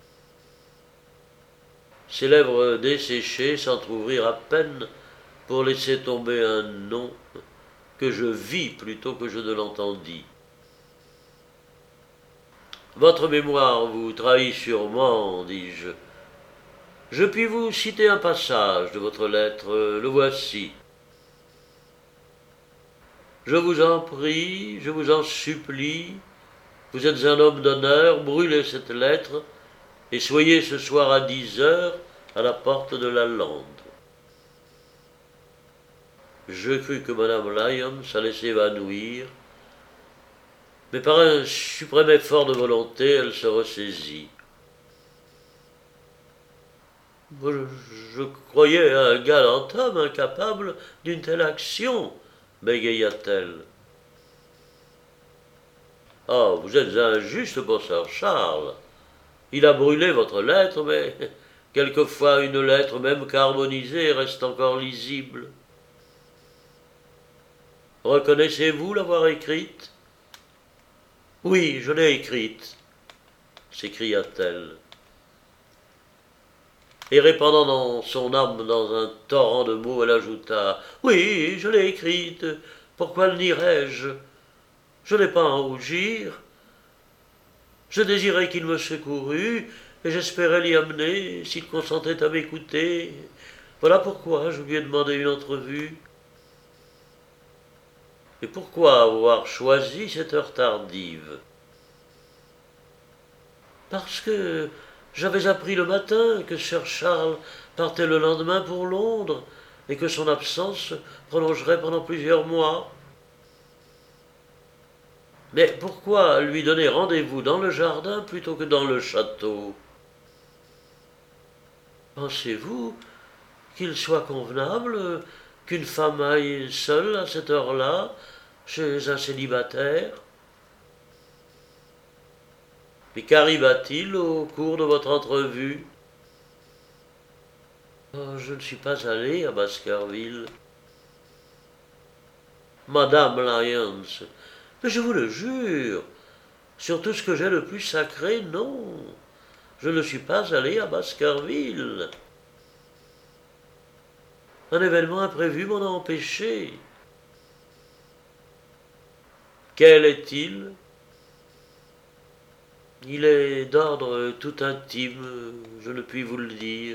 Ses lèvres desséchées s'entr'ouvrirent à peine pour laisser tomber un nom que je vis plutôt que je ne l'entendis. Votre mémoire vous trahit sûrement, dis-je. Je puis vous citer un passage de votre lettre, le voici. Je vous en prie, je vous en supplie, vous êtes un homme d'honneur, brûlez cette lettre et soyez ce soir à dix heures à la porte de la lande. Je crus que madame Lyons allait s'évanouir, mais par un suprême effort de volonté, elle se ressaisit. Je, je croyais un galant homme incapable d'une telle action, bégaya-t-elle. Ah, vous êtes injuste pour Sir Charles. Il a brûlé votre lettre, mais quelquefois une lettre, même carbonisée, reste encore lisible. Reconnaissez-vous l'avoir écrite? Oui, je l'ai écrite, s'écria-t-elle. Et répandant dans son âme dans un torrent de mots, elle ajouta « Oui, je l'ai écrite. Pourquoi le nierais-je? Je n'ai pas à en rougir. Je désirais qu'il me secourût, et j'espérais l'y amener, s'il consentait à m'écouter. Voilà pourquoi je lui ai demandé une entrevue. Et pourquoi avoir choisi cette heure tardive? Parce que j'avais appris le matin que Sir Charles partait le lendemain pour Londres et que son absence se prolongerait pendant plusieurs mois. Mais pourquoi lui donner rendez-vous dans le jardin plutôt que dans le château? Pensez-vous qu'il soit convenable qu'une femme aille seule à cette heure-là chez un célibataire? Et qu'arriva-t-il au cours de votre entrevue? Oh, je ne suis pas allé à Baskerville. Madame Lyons, mais je vous le jure, sur tout ce que j'ai le plus sacré, non. Je ne suis pas allé à Baskerville. Un événement imprévu m'en a empêché. Quel est-il? Il est d'ordre tout intime, je ne puis vous le dire.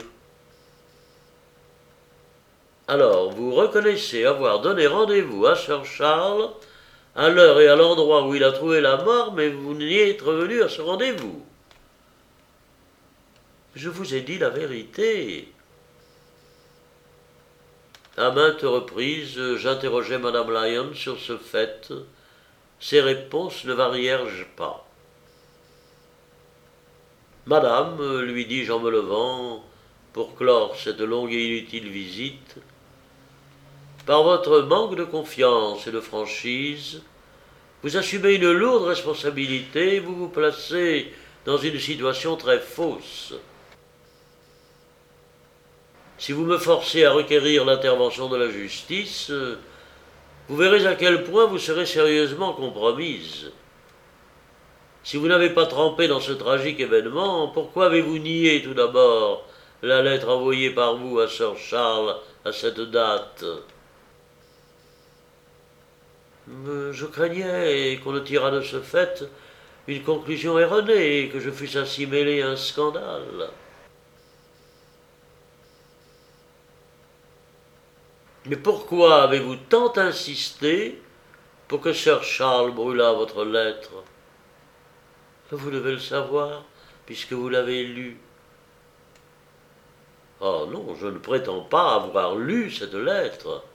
Alors, vous reconnaissez avoir donné rendez-vous à Sir Charles à l'heure et à l'endroit où il a trouvé la mort, mais vous n'y êtes revenu à ce rendez-vous. Je vous ai dit la vérité. À maintes reprises, j'interrogeai madame Lyons sur ce fait. Ses réponses ne varièrent pas. Madame, lui dis-je en me levant, pour clore cette longue et inutile visite, par votre manque de confiance et de franchise, vous assumez une lourde responsabilité et vous vous placez dans une situation très fausse. Si vous me forcez à requérir l'intervention de la justice, vous verrez à quel point vous serez sérieusement compromise. Si vous n'avez pas trempé dans ce tragique événement, pourquoi avez-vous nié tout d'abord la lettre envoyée par vous à Sir Charles à cette date? Je craignais qu'on ne tirât de ce fait une conclusion erronée et que je fusse ainsi mêlé à un scandale. Mais pourquoi avez-vous tant insisté pour que Sir Charles brûlât votre lettre? Vous devez le savoir, puisque vous l'avez lue. Oh non, je ne prétends pas avoir lu cette lettre.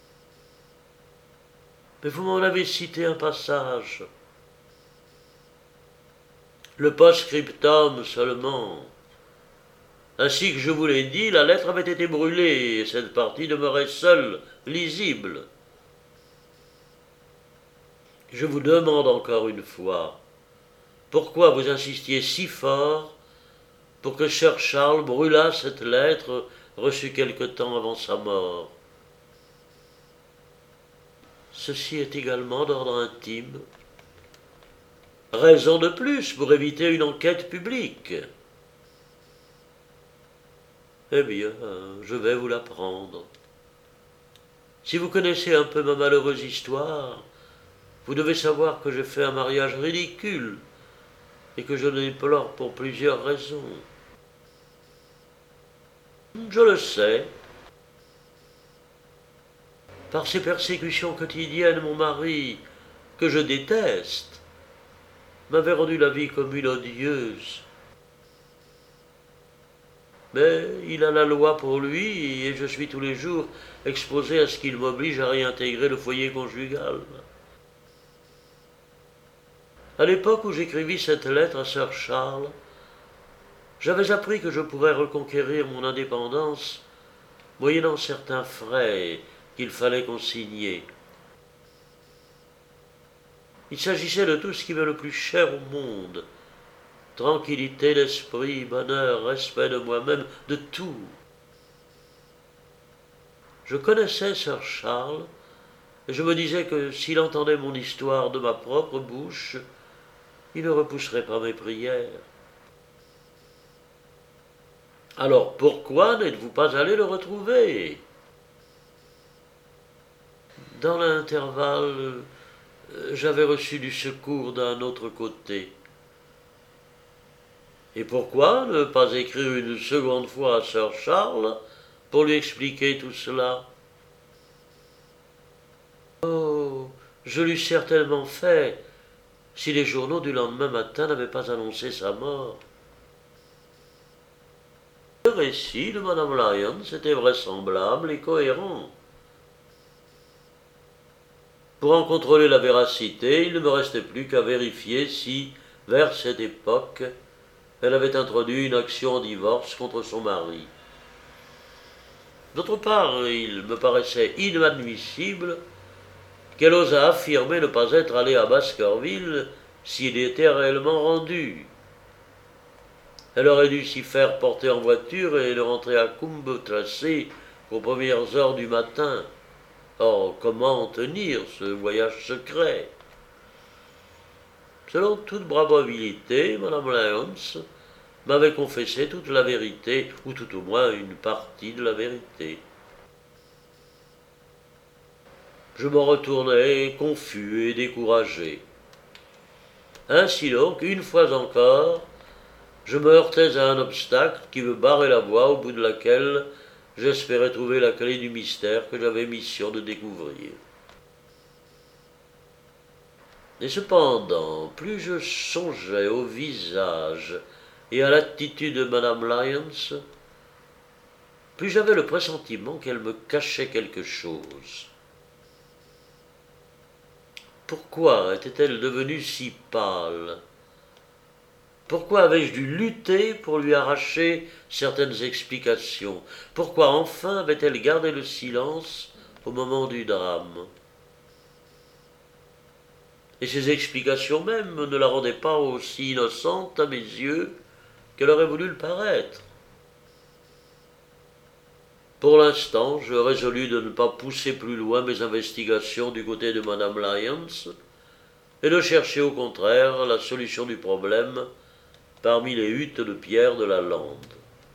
Mais vous m'en avez cité un passage. Le post-scriptum seulement. Ainsi que je vous l'ai dit, la lettre avait été brûlée et cette partie demeurait seule, lisible. Je vous demande encore une fois, pourquoi vous insistiez si fort pour que Sir Charles brûlât cette lettre reçue quelque temps avant sa mort? Ceci est également d'ordre intime. Raison de plus pour éviter une enquête publique. Eh bien, je vais vous l'apprendre. Si vous connaissez un peu ma malheureuse histoire, vous devez savoir que j'ai fait un mariage ridicule et que je le déplore pour plusieurs raisons. Je le sais. Par ces persécutions quotidiennes, mon mari, que je déteste, m'avait rendu la vie commune odieuse. Mais il a la loi pour lui et je suis tous les jours exposé à ce qu'il m'oblige à réintégrer le foyer conjugal. À l'époque où j'écrivis cette lettre à Sir Charles, j'avais appris que je pourrais reconquérir mon indépendance moyennant certains frais qu'il fallait consigner. Il s'agissait de tout ce qui m'est le plus cher au monde. Tranquillité d'esprit, bonheur, respect de moi-même, de tout. Je connaissais Sir Charles, et je me disais que s'il entendait mon histoire de ma propre bouche, il ne repousserait pas mes prières. Alors pourquoi n'êtes-vous pas allé le retrouver? Dans l'intervalle, j'avais reçu du secours d'un autre côté. Et pourquoi ne pas écrire une seconde fois à Sir Charles pour lui expliquer tout cela? Oh, je l'eus certainement fait si les journaux du lendemain matin n'avaient pas annoncé sa mort. Le récit de Madame Lyons était vraisemblable et cohérent. Pour en contrôler la véracité, il ne me restait plus qu'à vérifier si, vers cette époque, elle avait introduit une action en divorce contre son mari. D'autre part, il me paraissait inadmissible qu'elle osât affirmer ne pas être allée à Baskerville s'il était réellement rendu. Elle aurait dû s'y faire porter en voiture et ne rentrer à Coombe Tracey qu'aux premières heures du matin. Or, comment tenir ce voyage secret? Selon toute bravoabilité, Madame Lyons m'avait confessé toute la vérité, ou tout au moins une partie de la vérité. Je m'en retournais confus et découragé. Ainsi donc, une fois encore, je me heurtais à un obstacle qui me barrait la voie au bout de laquelle j'espérais trouver la clé du mystère que j'avais mission de découvrir. Et cependant, plus je songeais au visage et à l'attitude de Madame Lyons, plus j'avais le pressentiment qu'elle me cachait quelque chose. Pourquoi était-elle devenue si pâle? Pourquoi avais-je dû lutter pour lui arracher certaines explications? Pourquoi enfin avait-elle gardé le silence au moment du drame? Et ces explications même ne la rendaient pas aussi innocente à mes yeux qu'elle aurait voulu le paraître. Pour l'instant, je résolus de ne pas pousser plus loin mes investigations du côté de Madame Lyons, et de chercher au contraire la solution du problème parmi les huttes de pierre de la lande.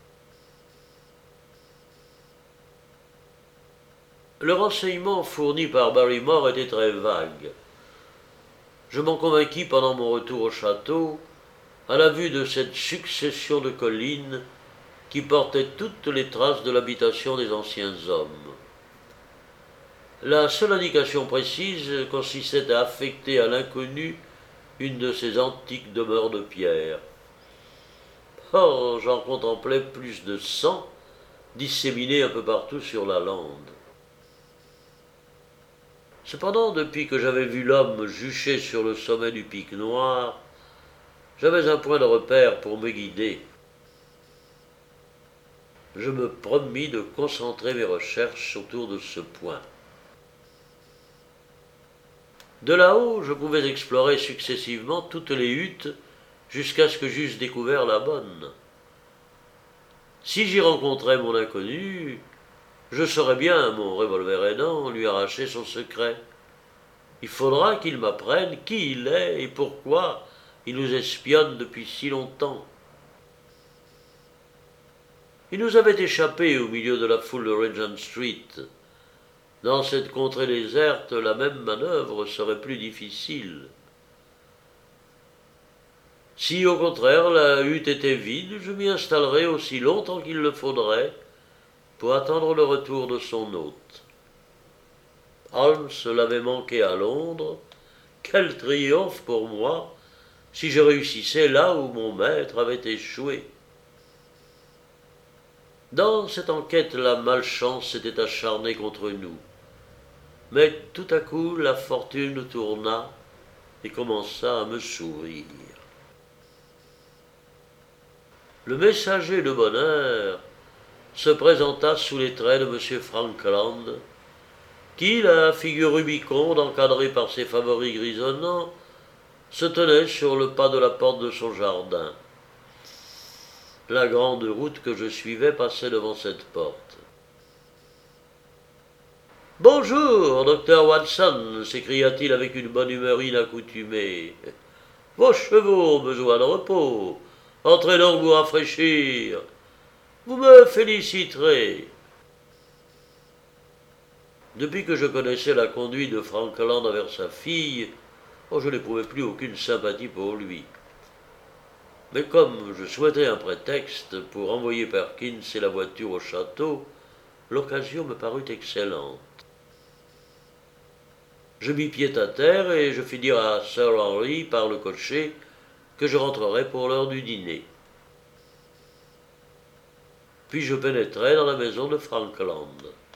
Le renseignement fourni par Barrymore était très vague. Je m'en convainquis pendant mon retour au château, à la vue de cette succession de collines qui portaient toutes les traces de l'habitation des anciens hommes. La seule indication précise consistait à affecter à l'inconnu une de ces antiques demeures de pierre. Or, j'en contemplais plus de cent disséminées un peu partout sur la lande. Cependant, depuis que j'avais vu l'homme juché sur le sommet du pic noir, j'avais un point de repère pour me guider. Je me promis de concentrer mes recherches autour de ce point. De là-haut, je pouvais explorer successivement toutes les huttes jusqu'à ce que j'eusse découvert la bonne. Si j'y rencontrais mon inconnu, je saurais bien, mon revolver aidant, lui arracher son secret. Il faudra qu'il m'apprenne qui il est et pourquoi il nous espionne depuis si longtemps. Il nous avait échappé au milieu de la foule de Regent Street. Dans cette contrée déserte, la même manœuvre serait plus difficile. Si, au contraire, la hutte était vide, je m'y installerais aussi longtemps qu'il le faudrait pour attendre le retour de son hôte. Holmes l'avait manqué à Londres. Quel triomphe pour moi si je réussissais là où mon maître avait échoué. Dans cette enquête, la malchance s'était acharnée contre nous. Mais tout à coup, la fortune tourna et commença à me sourire. Le messager de bonheur se présenta sous les traits de M. Frankland, qui, la figure rubiconde encadrée par ses favoris grisonnants, se tenait sur le pas de la porte de son jardin. La grande route que je suivais passait devant cette porte. « Bonjour, docteur Watson » s'écria-t-il avec une bonne humeur inaccoutumée. « Vos chevaux ont besoin de repos. Entrez donc vous rafraîchir. Vous me féliciterez. » Depuis que je connaissais la conduite de Frankland envers sa fille, oh, je n'éprouvais plus aucune sympathie pour lui. Mais comme je souhaitais un prétexte pour envoyer Perkins et la voiture au château, l'occasion me parut excellente. Je mis pied à terre et je fis dire à Sir Henry par le cocher que je rentrerais pour l'heure du dîner. Puis je pénétrai dans la maison de Frankland.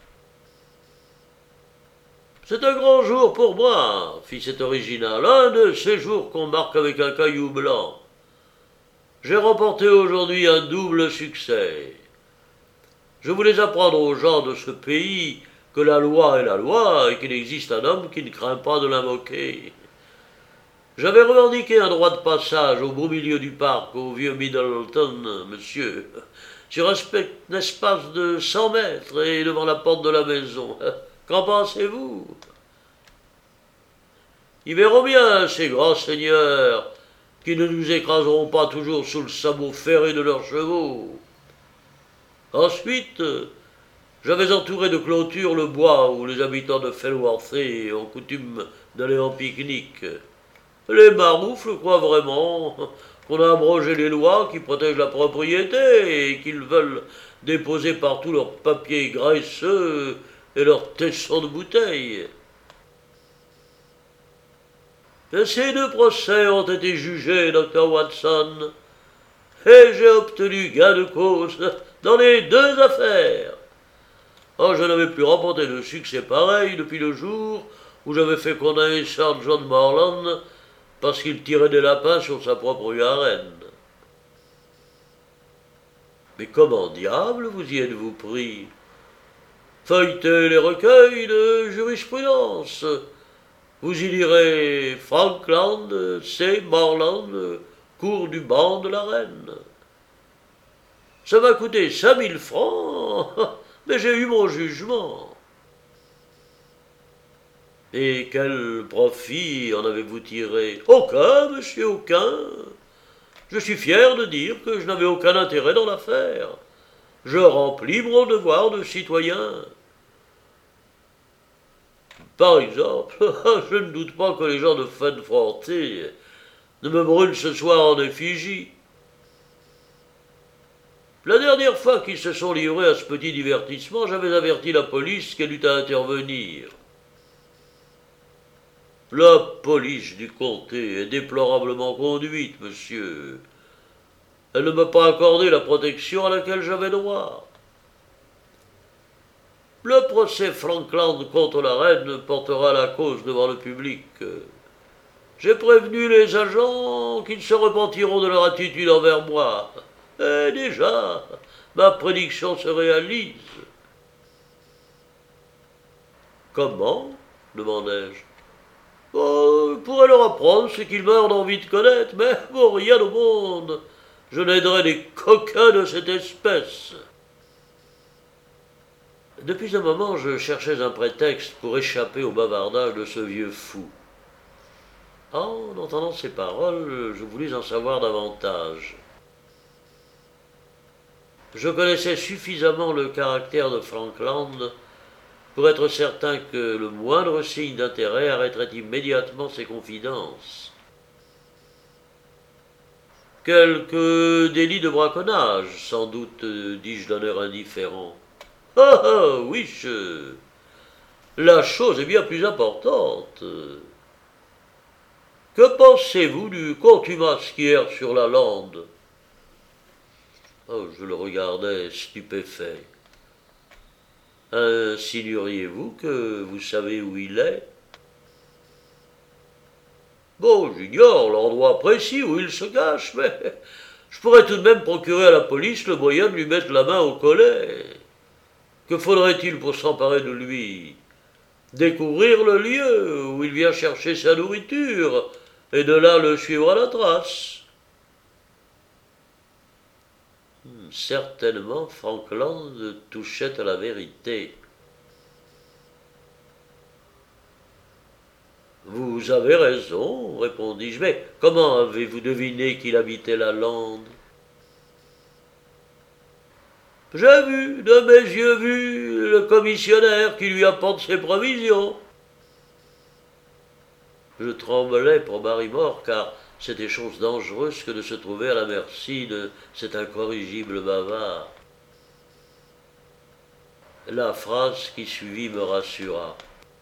« C'est un grand jour pour moi, fit cet original, un de ces jours qu'on marque avec un caillou blanc. J'ai remporté aujourd'hui un double succès. Je voulais apprendre aux gens de ce pays que la loi est la loi et qu'il existe un homme qui ne craint pas de l'invoquer. J'avais revendiqué un droit de passage au beau milieu du parc, au vieux Middleton, monsieur, sur un espace de cent mètres et devant la porte de la maison. Qu'en pensez-vous? Ils verront bien, ces grands seigneurs, qui ne nous écraseront pas toujours sous le sabot ferré de leurs chevaux. Ensuite, j'avais entouré de clôtures le bois où les habitants de Felworthy ont coutume d'aller en pique-nique. Les maroufles croient vraiment qu'on a abrogé les lois qui protègent la propriété et qu'ils veulent déposer partout leurs papiers graisseux et leurs tessons de bouteilles. Ces deux procès ont été jugés, docteur Watson, et j'ai obtenu gain de cause dans les deux affaires. Oh, je n'avais plus remporté de succès pareil depuis le jour où j'avais fait condamner Sir John Morland parce qu'il tirait des lapins sur sa propre garenne. Mais comment diable vous y êtes-vous pris? Feuilletez les recueils de jurisprudence. Vous y lirez Frankland, C. Morland, cours du banc de la reine. Ça m'a coûté cinq mille francs, mais j'ai eu mon jugement. Et quel profit en avez-vous tiré? Aucun, monsieur, aucun. Je suis fier de dire que je n'avais aucun intérêt dans l'affaire. Je remplis mon devoir de citoyen. Par exemple, je ne doute pas que les gens de Fenforté ne me brûlent ce soir en effigie. La dernière fois qu'ils se sont livrés à ce petit divertissement, j'avais averti la police qu'elle eût à intervenir. La police du comté est déplorablement conduite, monsieur. Elle ne m'a pas accordé la protection à laquelle j'avais droit. Le procès Frankland contre la reine portera la cause devant le public. J'ai prévenu les agents qu'ils se repentiront de leur attitude envers moi. Et déjà, ma prédiction se réalise. Comment? Demandai-je. Oh, je pourrais leur apprendre ce qu'ils meurent d'envie de connaître, mais pour rien au monde, je n'aiderai les coquins de cette espèce. Depuis un moment, je cherchais un prétexte pour échapper au bavardage de ce vieux fou. En entendant ces paroles, je voulus en savoir davantage. Je connaissais suffisamment le caractère de Frankland pour être certain que le moindre signe d'intérêt arrêterait immédiatement ses confidences. Quelque délit de braconnage, sans doute, dis-je d'un air indifférent. Ah ah, oui, je... la chose est bien plus importante. Que pensez-vous du contumace qu'hier sur la lande? Oh, je le regardais stupéfait. Insinueriez-vous que vous savez où il est? Bon, j'ignore l'endroit précis où il se cache, mais je pourrais tout de même procurer à la police le moyen de lui mettre la main au collet. Que faudrait-il pour s'emparer de lui? Découvrir le lieu où il vient chercher sa nourriture, et de là le suivre à la trace. Certainement, Frankland touchait à la vérité. Vous avez raison, répondis-je, mais comment avez-vous deviné qu'il habitait la lande? J'ai vu, de mes yeux vus, le commissionnaire qui lui apporte ses provisions. Je tremblais pour Barrymore, car c'était chose dangereuse que de se trouver à la merci de cet incorrigible bavard. La phrase qui suivit me rassura.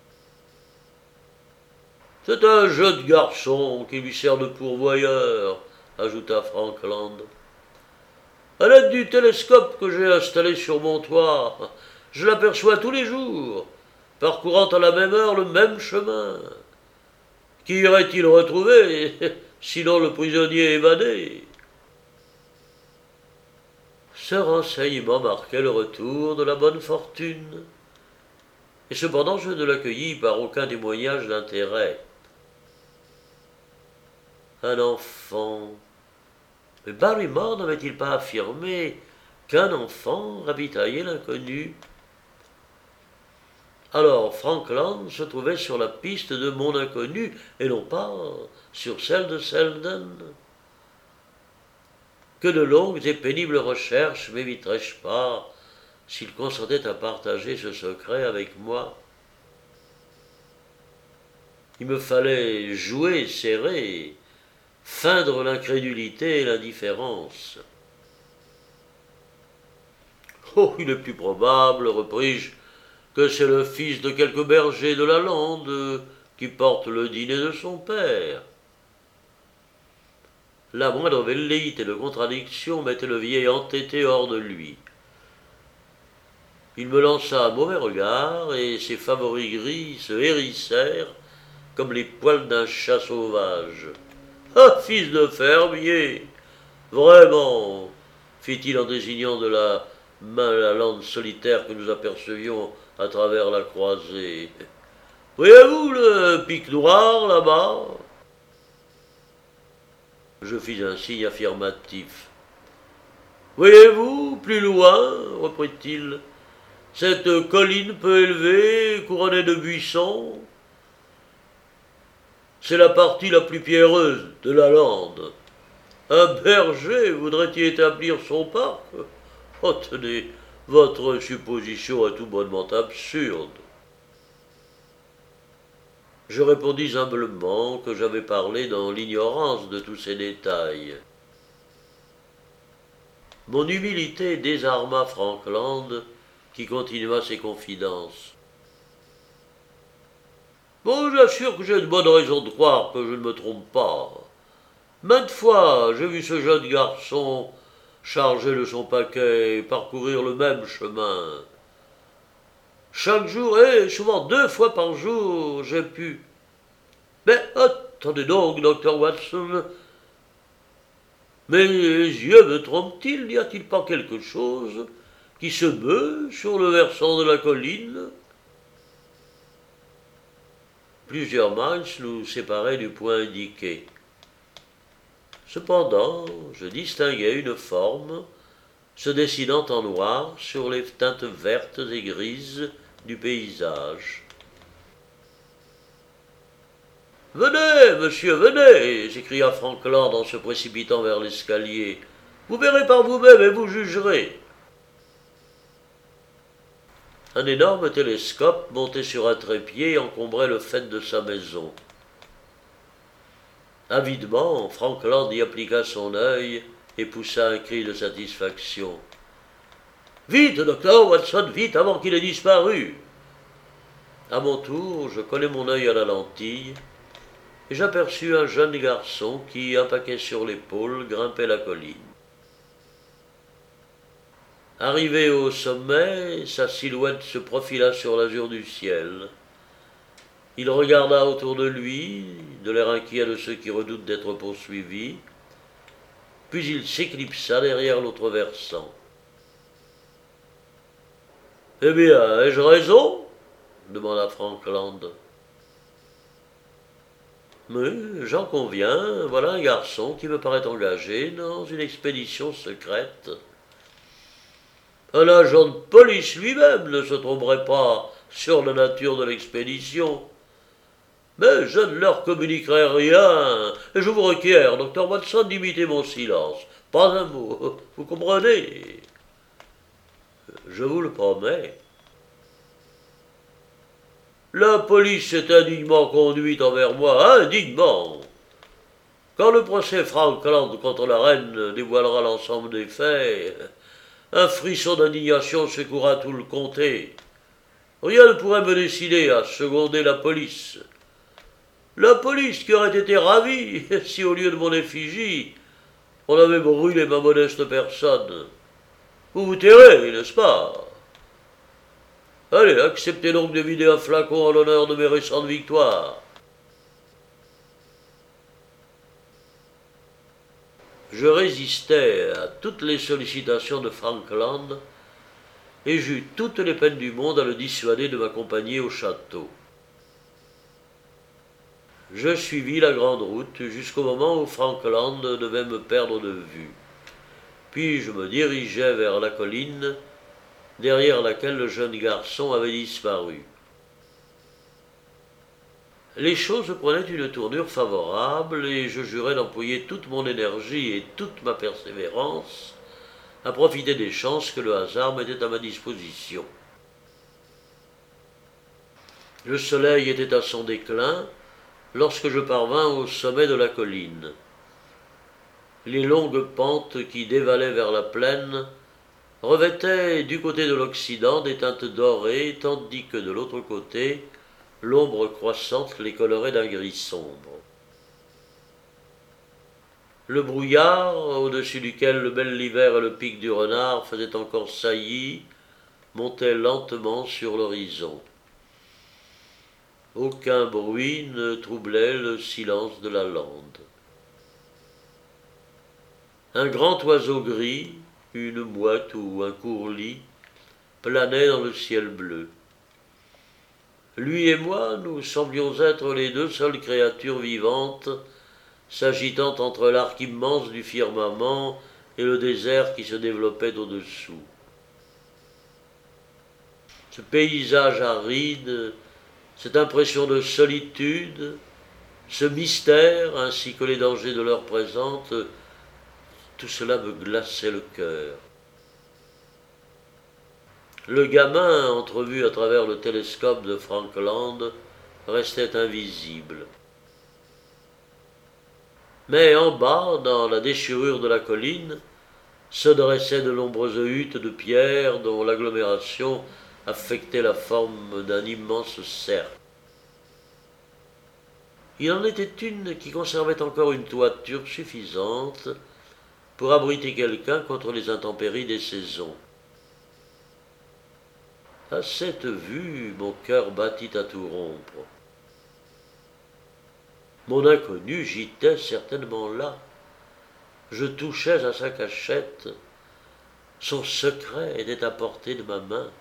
C'est un jeune garçon qui lui sert de pourvoyeur, ajouta Frankland. À l'aide du télescope que j'ai installé sur mon toit, je l'aperçois tous les jours, parcourant à la même heure le même chemin. Qui irait-il retrouver, sinon le prisonnier évadé? Ce renseignement marquait le retour de la bonne fortune. Et cependant je ne l'accueillis par aucun témoignage d'intérêt. Un enfant. Mais Barrymore n'avait-il pas affirmé qu'un enfant ravitaillait l'inconnu? Alors Frankland se trouvait sur la piste de mon inconnu, et non pas sur celle de Selden. Que de longues et pénibles recherches m'éviterais-je pas s'il consentait à partager ce secret avec moi? Il me fallait jouer serré, feindre l'incrédulité et l'indifférence. Oh, il est plus probable, repris-je, que c'est le fils de quelque berger de la lande qui porte le dîner de son père. La moindre velléité de contradiction mettait le vieil entêté hors de lui. Il me lança un mauvais regard, et ses favoris gris se hérissèrent comme les poils d'un chat sauvage. « Ah, fils de fermier! Vraiment !» fit-il en désignant de la main la lande solitaire que nous apercevions à travers la croisée. « Voyez-vous le pic noir là-bas ?» Je fis un signe affirmatif. « Voyez-vous, plus loin, reprit-il, cette colline peu élevée, couronnée de buissons? C'est la partie la plus pierreuse de la lande. Un berger voudrait-il établir son parc? Oh, tenez, votre supposition est tout bonnement absurde. Je répondis humblement que j'avais parlé dans l'ignorance de tous ces détails. Mon humilité désarma Frankland, qui continua ses confidences. Bon, j'assure que j'ai de bonnes raisons de croire que je ne me trompe pas. Maintes fois, j'ai vu ce jeune garçon chargé de son paquet parcourir le même chemin. Chaque jour, et souvent deux fois par jour, j'ai pu... Mais attendez donc, docteur Watson. Mes yeux me trompent-ils? N'y a-t-il pas quelque chose qui se meut sur le versant de la colline? Plusieurs miles nous séparaient du point indiqué. Cependant, je distinguais une forme se dessinant en noir sur les teintes vertes et grises du paysage. « Venez, monsieur, venez !» s'écria Frankland en se précipitant vers l'escalier. « Vous verrez par vous-même et vous jugerez. » Un énorme télescope monté sur un trépied encombrait le faîte de sa maison. Avidement, Frankland y appliqua son œil et poussa un cri de satisfaction. « Vite, docteur Watson, vite, avant qu'il ait disparu !» À mon tour, je collai mon œil à la lentille et j'aperçus un jeune garçon qui, un paquet sur l'épaule, grimpait la colline. Arrivé au sommet, sa silhouette se profila sur l'azur du ciel. Il regarda autour de lui, de l'air inquiet de ceux qui redoutent d'être poursuivis, puis il s'éclipsa derrière l'autre versant. « Eh bien, ai-je raison ?» demanda Frankland. « Mais j'en conviens, voilà un garçon qui me paraît engagé dans une expédition secrète. Un agent de police lui-même ne se tromperait pas sur la nature de l'expédition. Mais je ne leur communiquerai rien, et je vous requiers, docteur Watson, d'imiter mon silence. Pas un mot, vous comprenez? Je vous le promets. La police est indignement conduite envers moi, indignement. Quand le procès Frankland contre la reine dévoilera l'ensemble des faits, un frisson d'indignation secouera tout le comté. Rien ne pourrait me décider à seconder la police. La police qui aurait été ravie si au lieu de mon effigie, on avait brûlé ma modeste personne. Vous vous tairez, n'est-ce pas? Allez, acceptez donc de vider un flacon en l'honneur de mes récentes victoires. Je résistais à toutes les sollicitations de Frankland et j'eus toutes les peines du monde à le dissuader de m'accompagner au château. Je suivis la grande route jusqu'au moment où Frankland devait me perdre de vue. Puis je me dirigeai vers la colline derrière laquelle le jeune garçon avait disparu. Les choses prenaient une tournure favorable et je jurai d'employer toute mon énergie et toute ma persévérance à profiter des chances que le hasard mettait à ma disposition. Le soleil était à son déclin lorsque je parvins au sommet de la colline. Les longues pentes qui dévalaient vers la plaine revêtaient du côté de l'Occident des teintes dorées, tandis que de l'autre côté, l'ombre croissante les colorait d'un gris sombre. Le brouillard, au-dessus duquel le bel l'hiver et le pic du renard faisaient encore saillie, montait lentement sur l'horizon. Aucun bruit ne troublait le silence de la lande. Un grand oiseau gris, une mouette ou un courlis, planait dans le ciel bleu. Lui et moi, nous semblions être les deux seules créatures vivantes s'agitant entre l'arc immense du firmament et le désert qui se développait au-dessous. Ce paysage aride, cette impression de solitude, Ce mystère, ainsi que les dangers de l'heure présente, tout cela me glaçait le cœur. Le gamin, entrevu à travers le télescope de Frankland, restait invisible. Mais en bas, dans la déchirure de la colline, se dressaient de nombreuses huttes de pierre dont l'agglomération affectait la forme d'un immense cercle. Il en était une qui conservait encore une toiture suffisante pour abriter quelqu'un contre les intempéries des saisons. À cette vue, mon cœur battit à tout rompre. Mon inconnu gîtait certainement là. Je touchais à sa cachette. Son secret était à portée de ma main.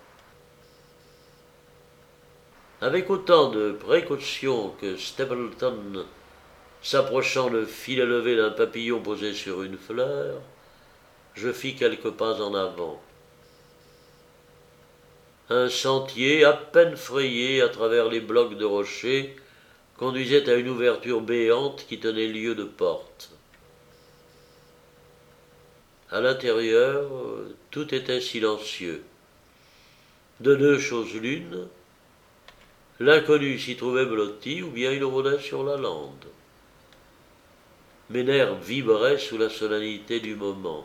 Avec autant de précaution que Stapleton, s'approchant le filet levé d'un papillon posé sur une fleur, je fis quelques pas en avant. Un sentier à peine frayé à travers les blocs de rochers conduisait à une ouverture béante qui tenait lieu de porte. À l'intérieur, tout était silencieux. De deux choses l'une, l'inconnu s'y trouvait blotti ou bien il rôdait sur la lande. Mes nerfs vibraient sous la solennité du moment.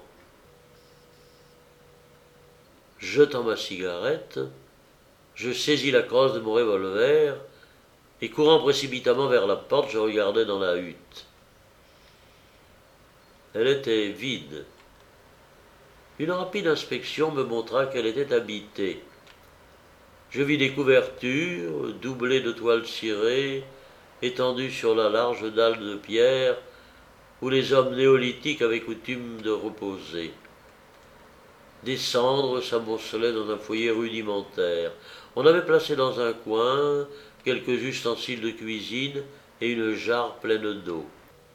Jetant ma cigarette, je saisis la crosse de mon revolver et courant précipitamment vers la porte, je regardai dans la hutte. Elle était vide. Une rapide inspection me montra qu'elle était habitée. Je vis des couvertures, doublées de toiles cirées, étendues sur la large dalle de pierre où les hommes néolithiques avaient coutume de reposer. Des cendres s'amoncelaient dans un foyer rudimentaire. On avait placé dans un coin quelques ustensiles de cuisine et une jarre pleine d'eau.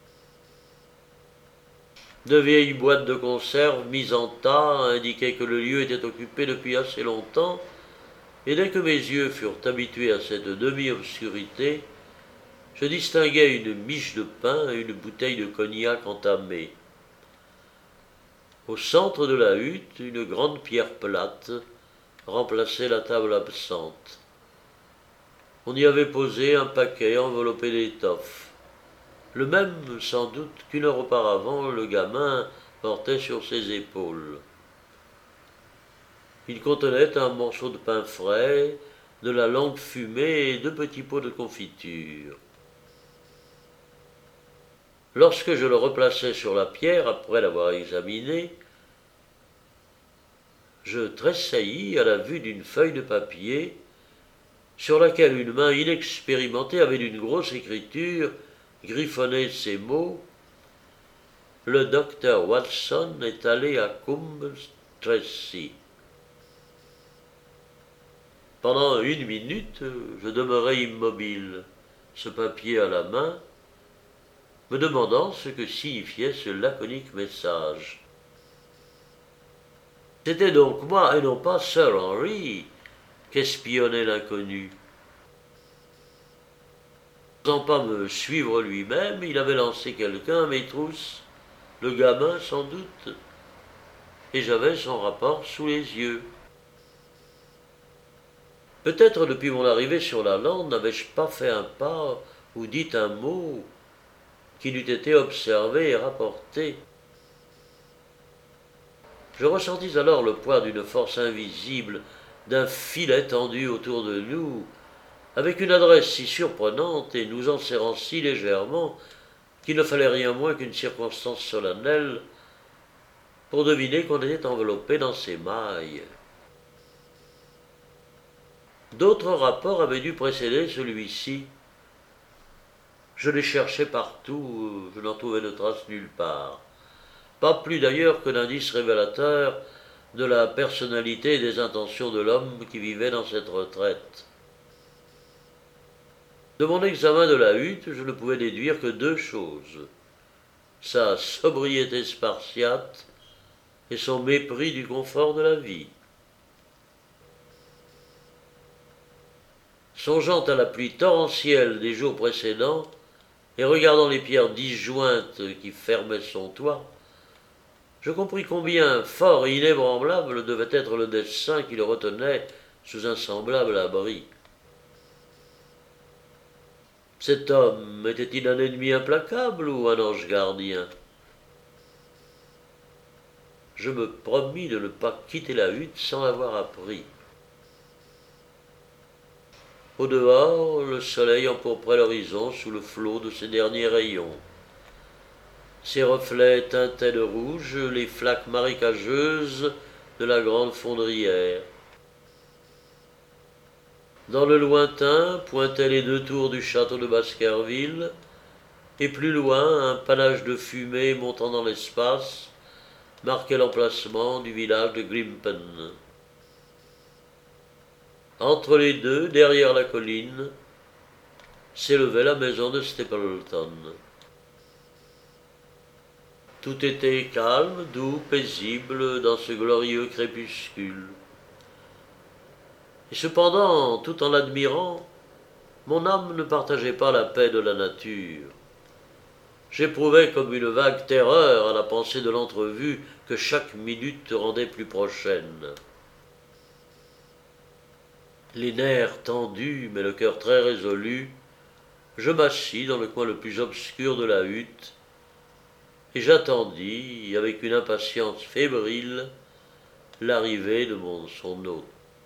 De vieilles boîtes de conserve mises en tas indiquaient que le lieu était occupé depuis assez longtemps, et dès que mes yeux furent habitués à cette demi-obscurité, je distinguai une miche de pain et une bouteille de cognac entamée. Au centre de la hutte, une grande pierre plate remplaçait la table absente. On y avait posé un paquet enveloppé d'étoffe, le même sans doute qu'une heure auparavant le gamin portait sur ses épaules. Il contenait un morceau de pain frais, de la langue fumée et deux petits pots de confiture. Lorsque je le replaçai sur la pierre, après l'avoir examiné, je tressaillis à la vue d'une feuille de papier sur laquelle une main inexpérimentée avait d'une grosse écriture griffonné ces mots: « Le docteur Watson est allé à Coombe Tracey ». Pendant une minute, je demeurai immobile, ce papier à la main, me demandant ce que signifiait ce laconique message. C'était donc moi, et non pas Sir Henry, qu'espionnait l'inconnu. Sans pas me suivre lui-même, il avait lancé quelqu'un à mes trousses, le gamin sans doute, et j'avais son rapport sous les yeux. Peut-être depuis mon arrivée sur la lande n'avais-je pas fait un pas ou dit un mot qui n'eût été observé et rapporté. Je ressentis alors le poids d'une force invisible, d'un filet tendu autour de nous, avec une adresse si surprenante et nous enserrant si légèrement qu'il ne fallait rien moins qu'une circonstance solennelle pour deviner qu'on était enveloppé dans ses mailles. D'autres rapports avaient dû précéder celui-ci. Je les cherchais partout, je n'en trouvais de trace nulle part. Pas plus d'ailleurs que d'indices révélateurs de la personnalité et des intentions de l'homme qui vivait dans cette retraite. De mon examen de la hutte, je ne pouvais déduire que deux choses: sa sobriété spartiate et son mépris du confort de la vie. Songeant à la pluie torrentielle des jours précédents et regardant les pierres disjointes qui fermaient son toit, je compris combien fort et inébranlable devait être le dessein qui le retenait sous un semblable abri. Cet homme était-il un ennemi implacable ou un ange gardien? Je me promis de ne pas quitter la hutte sans l'avoir appris. Au dehors, le soleil empourprait l'horizon sous le flot de ses derniers rayons. Ses reflets teintaient de rouge les flaques marécageuses de la grande fondrière. Dans le lointain pointaient les deux tours du château de Baskerville, et plus loin, un panache de fumée montant dans l'espace marquait l'emplacement du village de Grimpen. Entre les deux, derrière la colline, s'élevait la maison de Stapleton. Tout était calme, doux, paisible dans ce glorieux crépuscule. Et cependant, tout en l'admirant, mon âme ne partageait pas la paix de la nature. J'éprouvais comme une vague terreur à la pensée de l'entrevue que chaque minute rendait plus prochaine. Les nerfs tendus, mais le cœur très résolu, je m'assis dans le coin le plus obscur de la hutte, et j'attendis, avec une impatience fébrile, l'arrivée de mon son hôte.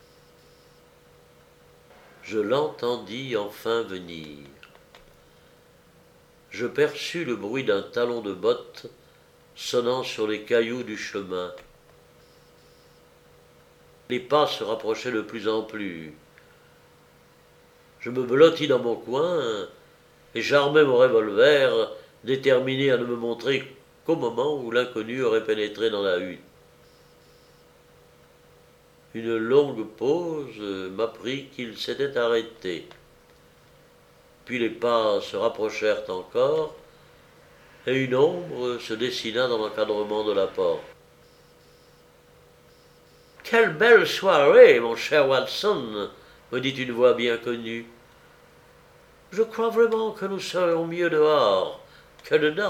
Je l'entendis enfin venir. Je perçus le bruit d'un talon de botte sonnant sur les cailloux du chemin. Les pas se rapprochaient de plus en plus. Je me blottis dans mon coin et j'armai mon revolver, déterminé à ne me montrer qu'au moment où l'inconnu aurait pénétré dans la hutte. Une longue pause m'apprit qu'il s'était arrêté. Puis les pas se rapprochèrent encore, et une ombre se dessina dans l'encadrement de la porte. « Quelle belle soirée, mon cher Watson !» me dit une voix bien connue. « Je crois vraiment que nous serions mieux dehors que dedans. »